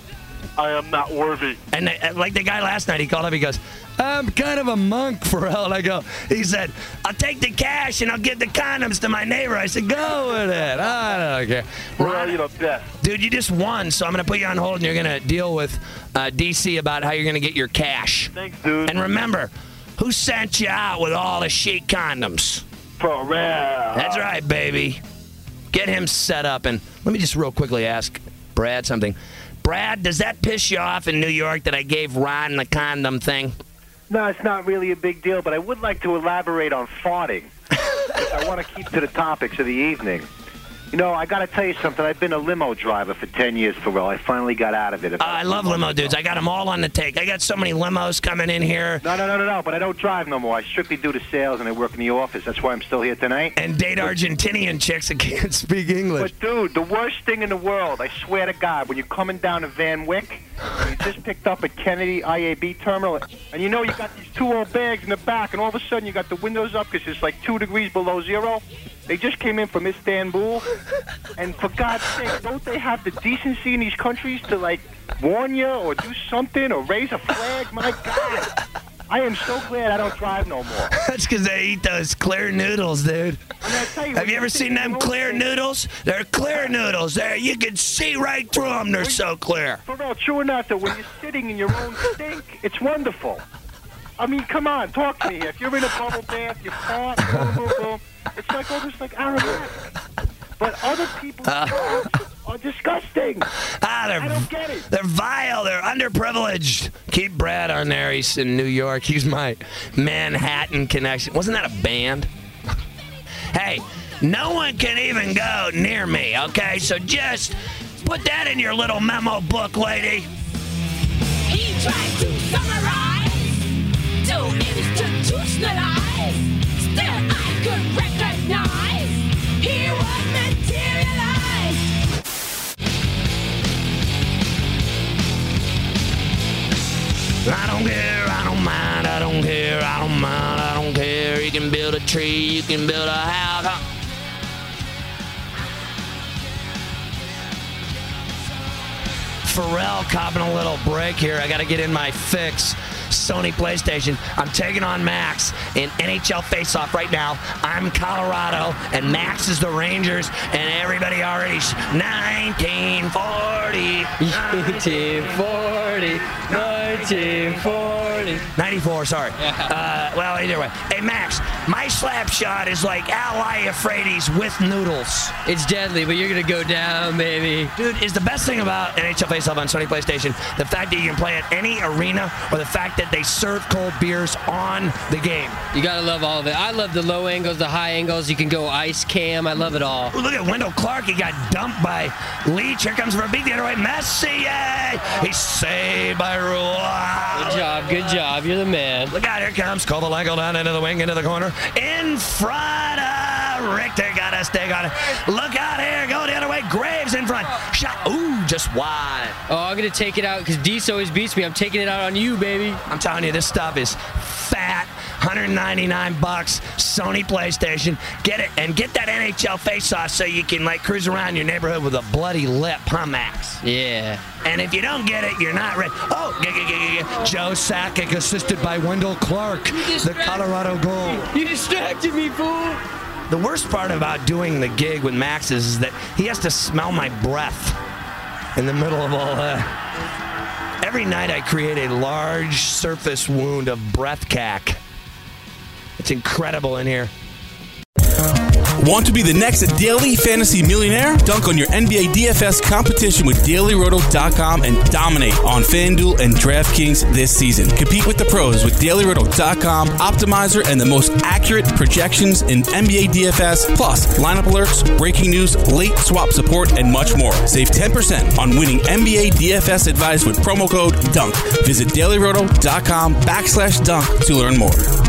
I am not worthy. And like the guy last night, he called up, he goes, I'm kind of a monk, Pharrell. And I go, he said, I'll take the cash and I'll give the condoms to my neighbor. I said, go with it. I don't care. Pharrell, you're the best. Dude, you just won, so I'm going to put you on hold and you're going to deal with DC about how you're going to get your cash. Thanks, dude. And remember, who sent you out with all the Chic condoms? Pharrell. That's right, baby. Get him set up. And let me just real quickly ask Brad something. Brad, does that piss you off in New York that I gave Ron the condom thing? No, it's not really a big deal, but I would like to elaborate on farting. I want to keep to the topics of the evening. You know, I got to tell you something. I've been a limo driver for 10 years, Pharrell. I finally got out of it. I love limo dudes. I got them all on the take. I got so many limos coming in here. No, but I don't drive no more. I strictly do the sales, and I work in the office. That's why I'm still here tonight. And date Argentinian chicks that can't speak English. But, dude, the worst thing in the world, I swear to God, when you're coming down to Van Wyck, you just picked up at Kennedy IAB terminal, and you know you got these 2 old bags in the back, and all of a sudden you got the windows up because it's like 2 degrees below zero. They just came in from Istanbul, and for God's sake, don't they have the decency in these countries to, like, warn you or do something or raise a flag? My God. I am so glad I don't drive no more. That's because they eat those clear noodles, dude. Have you ever seen them clear noodles? They're clear noodles. You can see right through them. They're so clear. Pharrell, true or not, though, when you're sitting in your own stink, it's wonderful. I mean, come on, talk to me here. If you're in a bubble bath, you fart, boom, boom, boom. It's like almost like aromatic. But other people are disgusting. I don't get it. They're vile. They're underprivileged. Keep Brad on there. He's in New York. He's my Manhattan connection. Wasn't that a band? Hey, no one can even go near me, okay? So just put that in your little memo book, lady. He tried to summarize, to institutionalize. Still I could recognize he was materialized. I don't care, I don't mind, I don't care, I don't mind, I don't care. You can build a tree, you can build a house. Pharrell copping a little break here. I got to get in my fix. Sony PlayStation. I'm taking on Max in NHL Face-Off right now. I'm Colorado, and Max is the Rangers, and everybody already... 1940. 94, sorry. Well, either way. Hey, Max, my slap shot is like Al Euphrates with noodles. It's deadly, but you're going to go down, baby. Dude, is the best thing about NHL Face-Off on Sony PlayStation the fact that you can play at any arena, or the fact that they serve cold beers on the game? You got to love all of it. I love the low angles, the high angles. You can go ice cam. I love it all. Ooh, look at Wendell Clark. He got dumped by Leach. Here comes for a beat the other way. Messier. He's saved by Roy. Good job. You're the man. Look out, here comes Kovalenko down into the wing, into the corner. In front of Richter. Got a stick on it. Look out here. Go the other way. Graves in front. Shot. Ooh, just wide. Oh, I'm going to take it out because Deese always beats me. I'm taking it out on you, baby. I'm telling you, this stuff is fat. $199, Sony PlayStation. Get it and get that NHL Face-Off so you can like cruise around your neighborhood with a bloody lip, huh, Max? Yeah. And if you don't get it, you're not ready. Oh, Joe Sakic assisted by Wendell Clark, the Colorado goal. You distracted me, fool. The worst part about doing the gig with Max is that he has to smell my breath in the middle of all that. Every night I create a large surface wound of breath cack. It's incredible in here. Want to be the next daily fantasy millionaire? Dunk on your NBA DFS competition with DailyRoto.com and dominate on FanDuel and DraftKings this season. Compete with the pros with DailyRoto.com, Optimizer, and the most accurate projections in NBA DFS, plus lineup alerts, breaking news, late swap support, and much more. Save 10% on winning NBA DFS advice with promo code DUNK. Visit DailyRoto.com/dunk to learn more.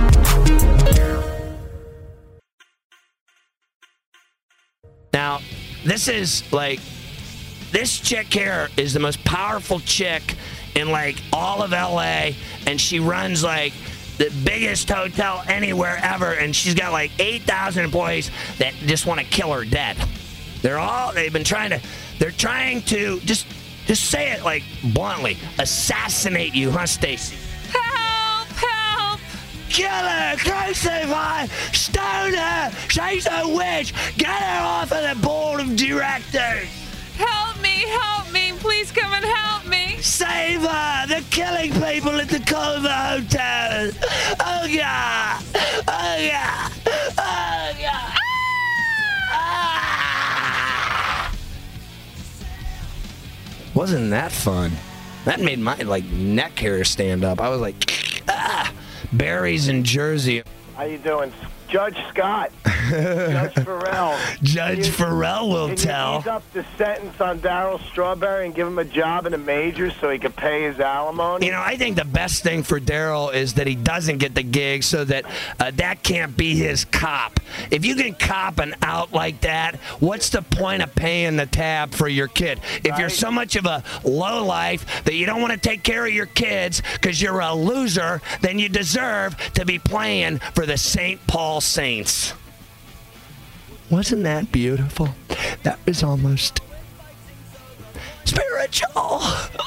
Now, this chick here is the most powerful chick in like all of LA, and she runs like the biggest hotel anywhere ever, and she's got like 8,000 employees that just want to kill her dead. They're trying to just say it like bluntly, assassinate you, huh, Stacy? Help! Help! Killer, crucify, stone her, she's a witch, get her off of the board of directors. Help me, please come and help me. Save her, they're killing people at the Culver Hotel. Oh, God, oh, God, oh, God. Wasn't that fun? That made my neck hair stand up. I was like, berries in Jersey. How you doing? Judge Scott. Judge Farrell. Judge Farrell will tell. Can you ease up the sentence on Darryl Strawberry and give him a job in a major so he can pay his alimony? You know, I think the best thing for Darryl is that he doesn't get the gig so that that can't be his cop. If you can cop an out like that, what's the point of paying the tab for your kid? If you're so much of a lowlife that you don't want to take care of your kids because you're a loser, then you deserve to be playing for the St. Paul Saints. Wasn't that beautiful? That was almost spiritual.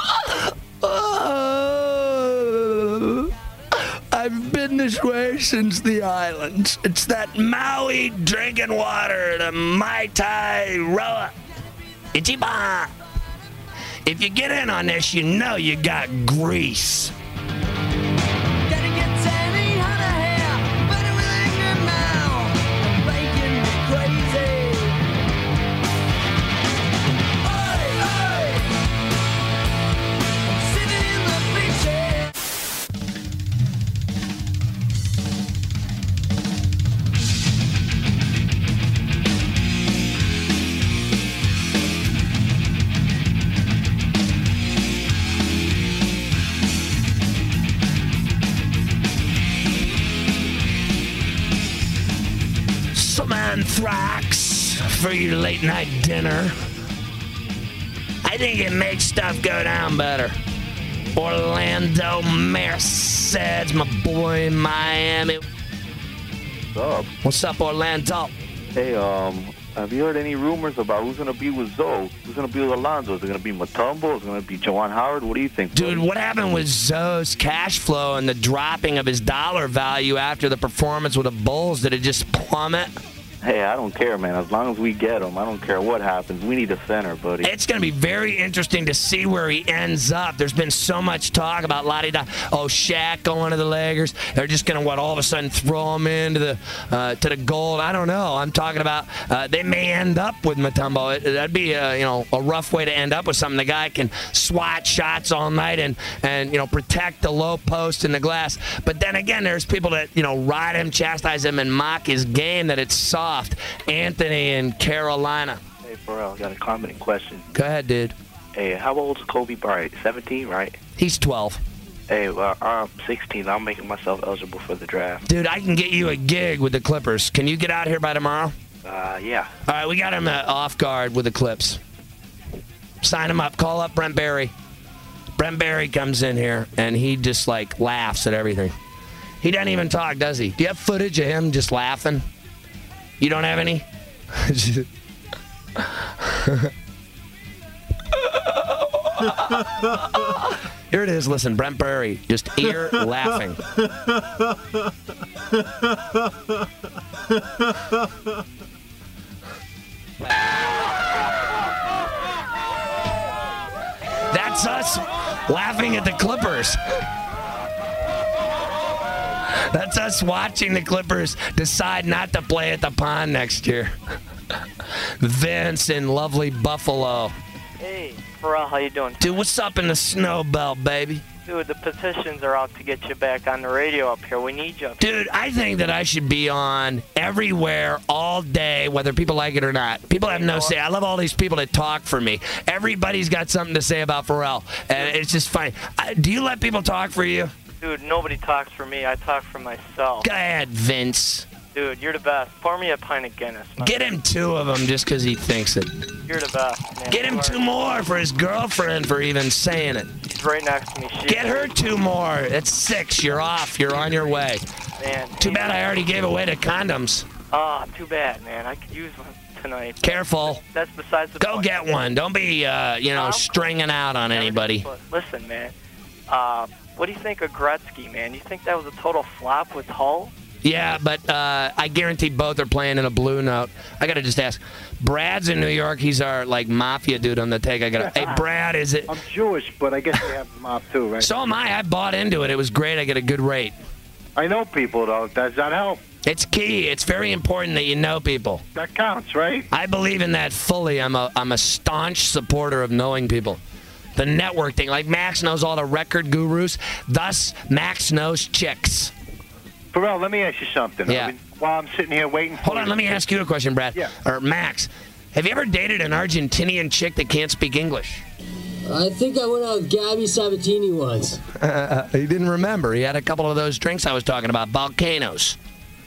I've been this way since the islands. It's that Maui drinking water, the Mai Tai Roa. Ichiban. If you get in on this, you know you got grease. Anthrax for your late night dinner. I think it makes stuff go down better. Orlando Merced, my boy in Miami. What's up? What's up, Orlando? Hey, have you heard any rumors about who's going to be with Zoe? Who's going to be with Alonzo? Is it going to be Mutombo? Is it going to be Juwan Howard? What do you think? Dude, what happened with Zoe's cash flow and the dropping of his dollar value after the performance with the Bulls? Did it just plummet? Hey, I don't care, man. As long as we get him, I don't care what happens. We need a center, buddy. It's going to be very interesting to see where he ends up. There's been so much talk about Shaq going to the Lakers. They're just going to, all of a sudden throw him into the gold. I don't know. I'm talking about they may end up with Mutombo. That'd be a rough way to end up with something. The guy can swat shots all night and protect the low post and the glass. But then again, there's people that ride him, chastise him, and mock his game that it's soft. Anthony in Carolina. Hey, Pharrell, I got a comment and question. Go ahead, dude. Hey, how old is Kobe Bryant? 17, right? He's 12. Hey, well, I'm 16. I'm making myself eligible for the draft. Dude, I can get you a gig with the Clippers. Can you get out here by tomorrow? Yeah. All right, we got him off guard with the Clips. Sign him up. Call up Brent Barry. Brent Barry comes in here, and he just, laughs at everything. He doesn't even talk, does he? Do you have footage of him just laughing? You don't have any? Here it is. Listen, Brent Barry, just ear laughing. That's us laughing at the Clippers. That's us watching the Clippers decide not to play at the Pond next year. Vince in lovely Buffalo. Hey, Pharrell, how you doing? Dude, what's up in the snow belt, baby? Dude, the petitions are out to get you back on the radio up here. We need you. Dude, I think that I should be on everywhere all day, whether people like it or not. People have no say. I love all these people that talk for me. Everybody's got something to say about Pharrell, and it's just funny. Do you let people talk for you? Dude, nobody talks for me. I talk for myself. Go ahead, Vince. Dude, you're the best. Pour me a pint of Guinness. Get him 2 of them just because he thinks it. You're the best, man. Get him 2 more for his girlfriend for even saying it. She's right next to me. Get her 2 more. That's 6. You're off. You're on your way. Man. Too bad I already gave away the condoms. Oh, too bad, man. I could use one tonight. Careful. That's besides the point. Go get one. Don't be, stringing out on anybody. Listen, man. What do you think of Gretzky, man? You think that was a total flop with Hull? Yeah, but I guarantee both are playing in a blue note. I got to just ask. Brad's in New York. He's our, mafia dude on the take. Hey, Brad, is it... I'm Jewish, but I guess they have the mob too, right? So am I. I bought into it. It was great. I get a good rate. I know people, though. Does that help? It's key. It's very important that you know people. That counts, right? I believe in that fully. I'm a staunch supporter of knowing people. The network thing. Like Max knows all the record gurus. Thus, Max knows chicks. Pharrell, let me ask you something. Yeah. While I'm sitting here waiting for Hold on, let me ask you a question, Brad. Yeah. Or Max. Have you ever dated an Argentinian chick that can't speak English? I think I went out with Gabby Sabatini once. He didn't remember. He had a couple of those drinks I was talking about, volcanoes.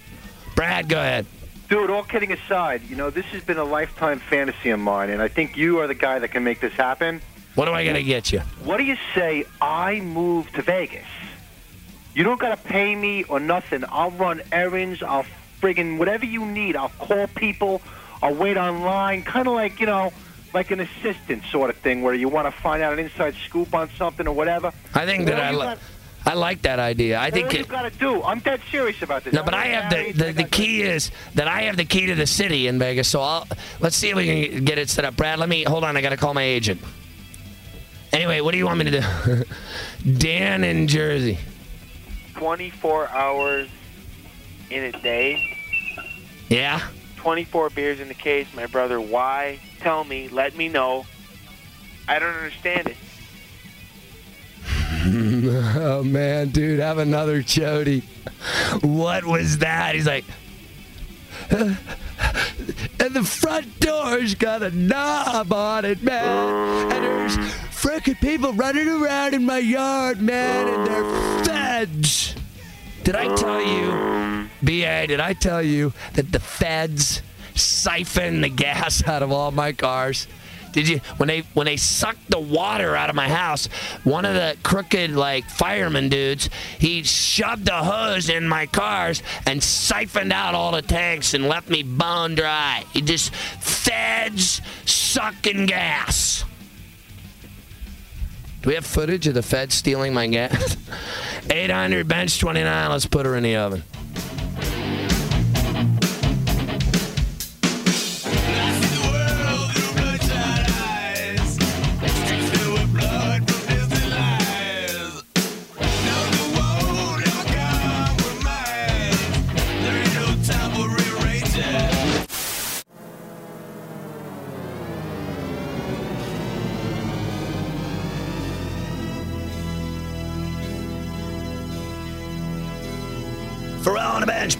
Brad, go ahead. Dude, all kidding aside, this has been a lifetime fantasy of mine, and I think you are the guy that can make this happen. What do I got to get you? What do you say I move to Vegas? You don't got to pay me or nothing. I'll run errands. I'll friggin' whatever you need. I'll call people. I'll wait online. Kind of like, like an assistant sort of thing where you want to find out an inside scoop on something or whatever. I think that I like that idea. I think what you got to do. I'm dead serious about this. No, but I have the key is that I have the key to the city in Vegas. So let's see if we can get it set up. Brad, hold on. I got to call my agent. Anyway, what do you want me to do? Dan in Jersey. 24 hours in a day. Yeah? 24 beers in the case, my brother. Why? Tell me. Let me know. I don't understand it. Oh, man, dude, have another chody. What was that? He's like... and the front door's got a knob on it, man. And there's frickin' people running around in my yard, man, and they're feds. Did I tell you, B.A., that the feds siphon the gas out of all my cars? Did you? When they sucked the water out of my house, one of the crooked fireman dudes, he shoved the hose in my cars and siphoned out all the tanks and left me bone dry. He just feds sucking gas. Do we have footage of the feds stealing my gas? 800 bench 29. Let's put her in the oven. Pharrell on the bench.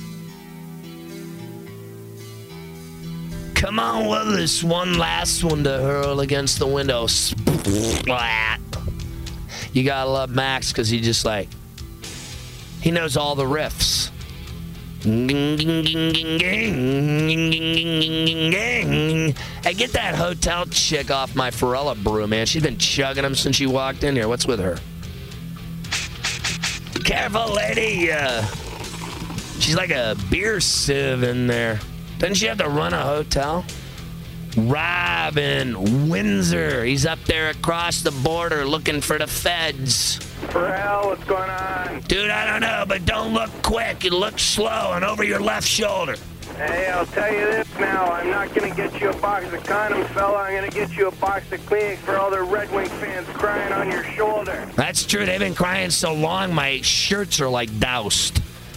Come on, Willis. One last one to hurl against the window. Splat. You gotta love Max because he just he knows all the riffs. Hey, get that hotel chick off my Pharrella brew, man. She's been chugging them since she walked in here. What's with her? Careful, lady. She's like a beer sieve in there. Doesn't she have to run a hotel? Robin Windsor. He's up there across the border looking for the feds. Pharrell, what's going on? Dude, I don't know, but don't look quick. You look slow and over your left shoulder. Hey, I'll tell you this now. I'm not going to get you a box of condoms, fella. I'm going to get you a box of Kleenex for all the Red Wing fans crying on your shoulder. That's true. They've been crying so long, my shirts are doused.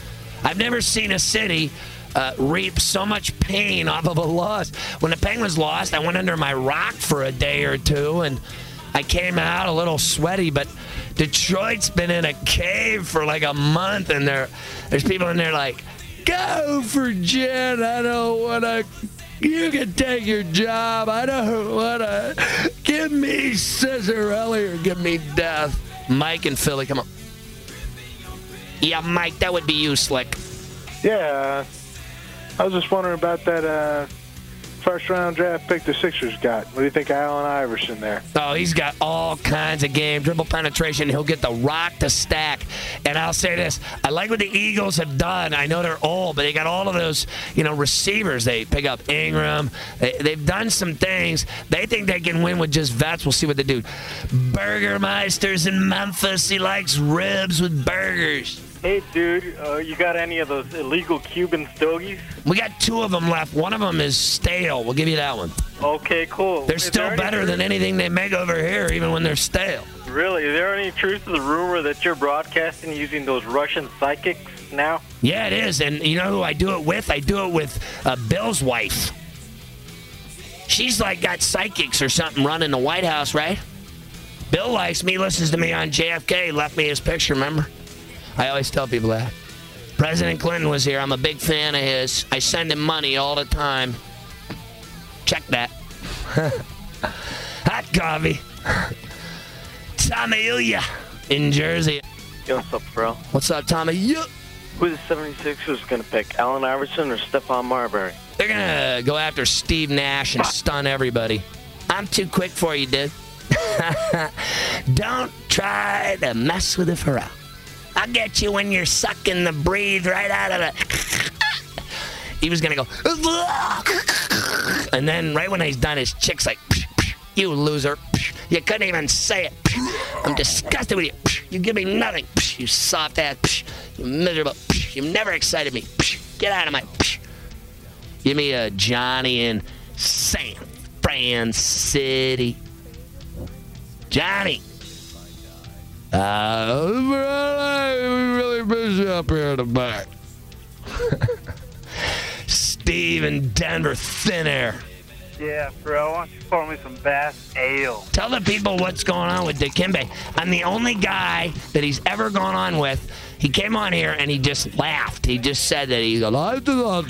I've never seen a city reap so much pain off of a loss. When the Penguins lost, I went under my rock for a day or two, and I came out a little sweaty, but Detroit's been in a cave for like a month, and there's people in there like, go for Jen. I don't want to. You can take your job. I don't want to. Give me Cizzarelli or give me death. Mike and Philly, come on. Yeah, Mike, that would be you, Slick. Yeah, I was just wondering about that first-round draft pick the Sixers got. What do you think of Allen Iverson there? Oh, he's got all kinds of game, dribble penetration. He'll get the rock to stack. And I'll say this. I like what the Eagles have done. I know they're old, but they got all of those, receivers. They pick up Ingram. They've done some things. They think they can win with just vets. We'll see what they do. Burgermeister's in Memphis. He likes ribs with burgers. Hey, dude, you got any of those illegal Cuban stogies? We got 2 of them left. One of them is stale. We'll give you that one. Okay, cool. They're still better than anything they make over here, even when they're stale. Really? Is there any truth to the rumor that you're broadcasting using those Russian psychics now? Yeah, it is. And you know who I do it with? I do it with Bill's wife. She's like got psychics or something running the White House, right? Bill likes me, listens to me on JFK, left me his picture, remember? I always tell people that. President Clinton was here. I'm a big fan of his. I send him money all the time. Check that. Hot coffee. Tommy Ilya in Jersey. Yo, what's up, bro? What's up, Tommy? Yeah. Who the 76ers going to pick, Allen Iverson or Stephon Marbury? They're going to go after Steve Nash and stun everybody. I'm too quick for you, dude. Don't try to mess with the Pharrell. I'll get you when you're sucking the breathe right out of the... He was going to go... And then right when he's done, his chick's like, you loser. You couldn't even say it. I'm disgusted with you. You give me nothing. You soft ass. You miserable. You've never excited me. Get out of my... Give me a Johnny in San Fran City. Johnny. We really miss you up here in the back. Steve in Denver, thin air. Yeah, bro. Why don't you pour me some Bass Ale? Tell the people what's going on with Dikembe. I'm the only guy that he's ever gone on with. He came on here and he just laughed. He just said that I want to laugh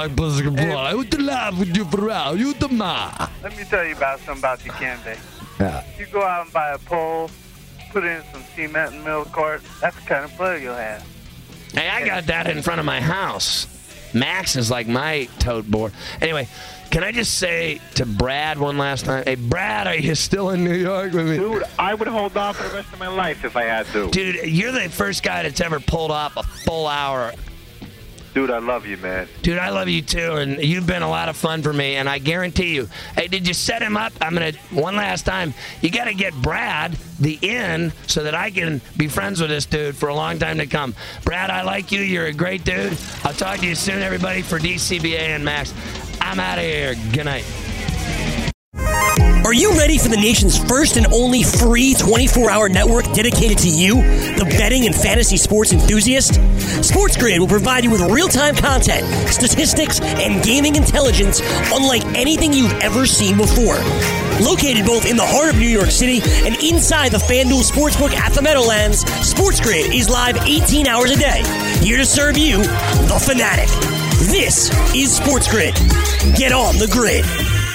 with you, Pharrell. You the ma. Let me tell you about something about Dikembe. Yeah. You go out and buy a pole, put in some cement and milk cart. That's the kind of player you'll have. Hey, I got that in front of my house. Max is like my tote board. Anyway, can I just say to Brad one last time? Hey, Brad, are you still in New York with me? Dude, I would hold on for the rest of my life if I had to. Dude, you're the first guy that's ever pulled off a full hour. Dude, I love you, man. Dude, I love you too, and you've been a lot of fun for me, and I guarantee you. Hey, did you set him up? I'm going to, one last time, you got to get Brad the in so that I can be friends with this dude for a long time to come. Brad, I like you. You're a great dude. I'll talk to you soon, everybody, for DCBA and Max. I'm out of here. Good night. Are you ready for the nation's first and only free 24-hour network dedicated to you, the betting and fantasy sports enthusiast? SportsGrid will provide you with real-time content, statistics, and gaming intelligence unlike anything you've ever seen before. Located both in the heart of New York City and inside the FanDuel Sportsbook at the Meadowlands, SportsGrid is live 18 hours a day, here to serve you, the fanatic. This is SportsGrid. Get on the grid.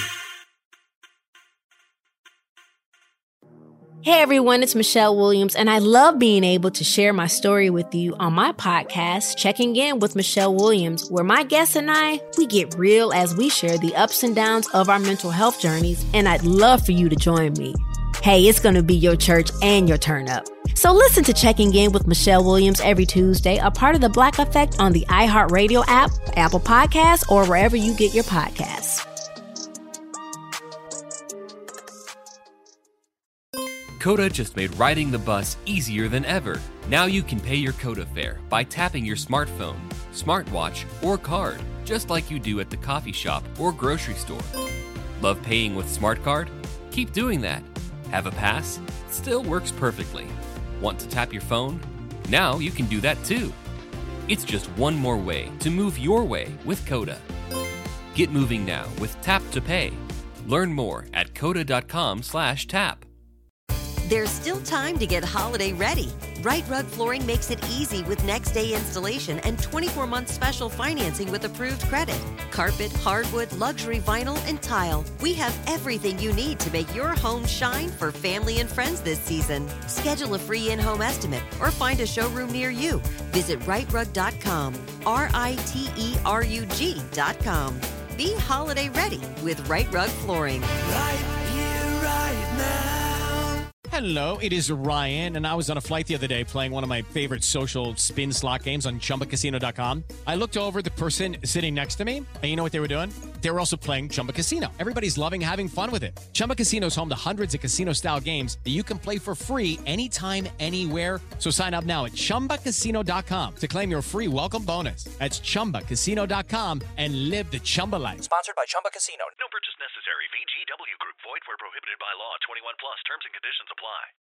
Hey everyone, it's Michelle Williams, and I love being able to share my story with you on my podcast, Checking In with Michelle Williams, where my guests and I, we get real as we share the ups and downs of our mental health journeys, and I'd love for you to join me. Hey, it's going to be your church and your turn up. So listen to Checking In with Michelle Williams every Tuesday, a part of the Black Effect on the iHeartRadio app, Apple Podcasts, or wherever you get your podcasts. Coda just made riding the bus easier than ever. Now you can pay your Coda fare by tapping your smartphone, smartwatch, or card, just like you do at the coffee shop or grocery store. Love paying with Smart Card? Keep doing that. Have a pass? Still works perfectly. Want to tap your phone? Now you can do that too. It's just one more way to move your way with Coda. Get moving now with Tap to Pay. Learn more at coda.com/tap. There's still time to get holiday ready. Right Rug Flooring makes it easy with next day installation and 24-month special financing with approved credit. Carpet, hardwood, luxury vinyl, and tile. We have everything you need to make your home shine for family and friends this season. Schedule a free in-home estimate or find a showroom near you. Visit rightrug.com, RITERUG.com. Be holiday ready with Right Rug Flooring. Right here, right now. Hello, it is Ryan, and I was on a flight the other day playing one of my favorite social spin slot games on ChumbaCasino.com. I looked over at the person sitting next to me, and you know what they were doing? They were also playing Chumba Casino. Everybody's loving having fun with it. Chumba Casino is home to hundreds of casino-style games that you can play for free anytime, anywhere. So sign up now at ChumbaCasino.com to claim your free welcome bonus. That's ChumbaCasino.com and live the Chumba life. Sponsored by Chumba Casino. No purchase necessary. VGW Group. Void where prohibited by law. 21 plus. Terms and conditions apply.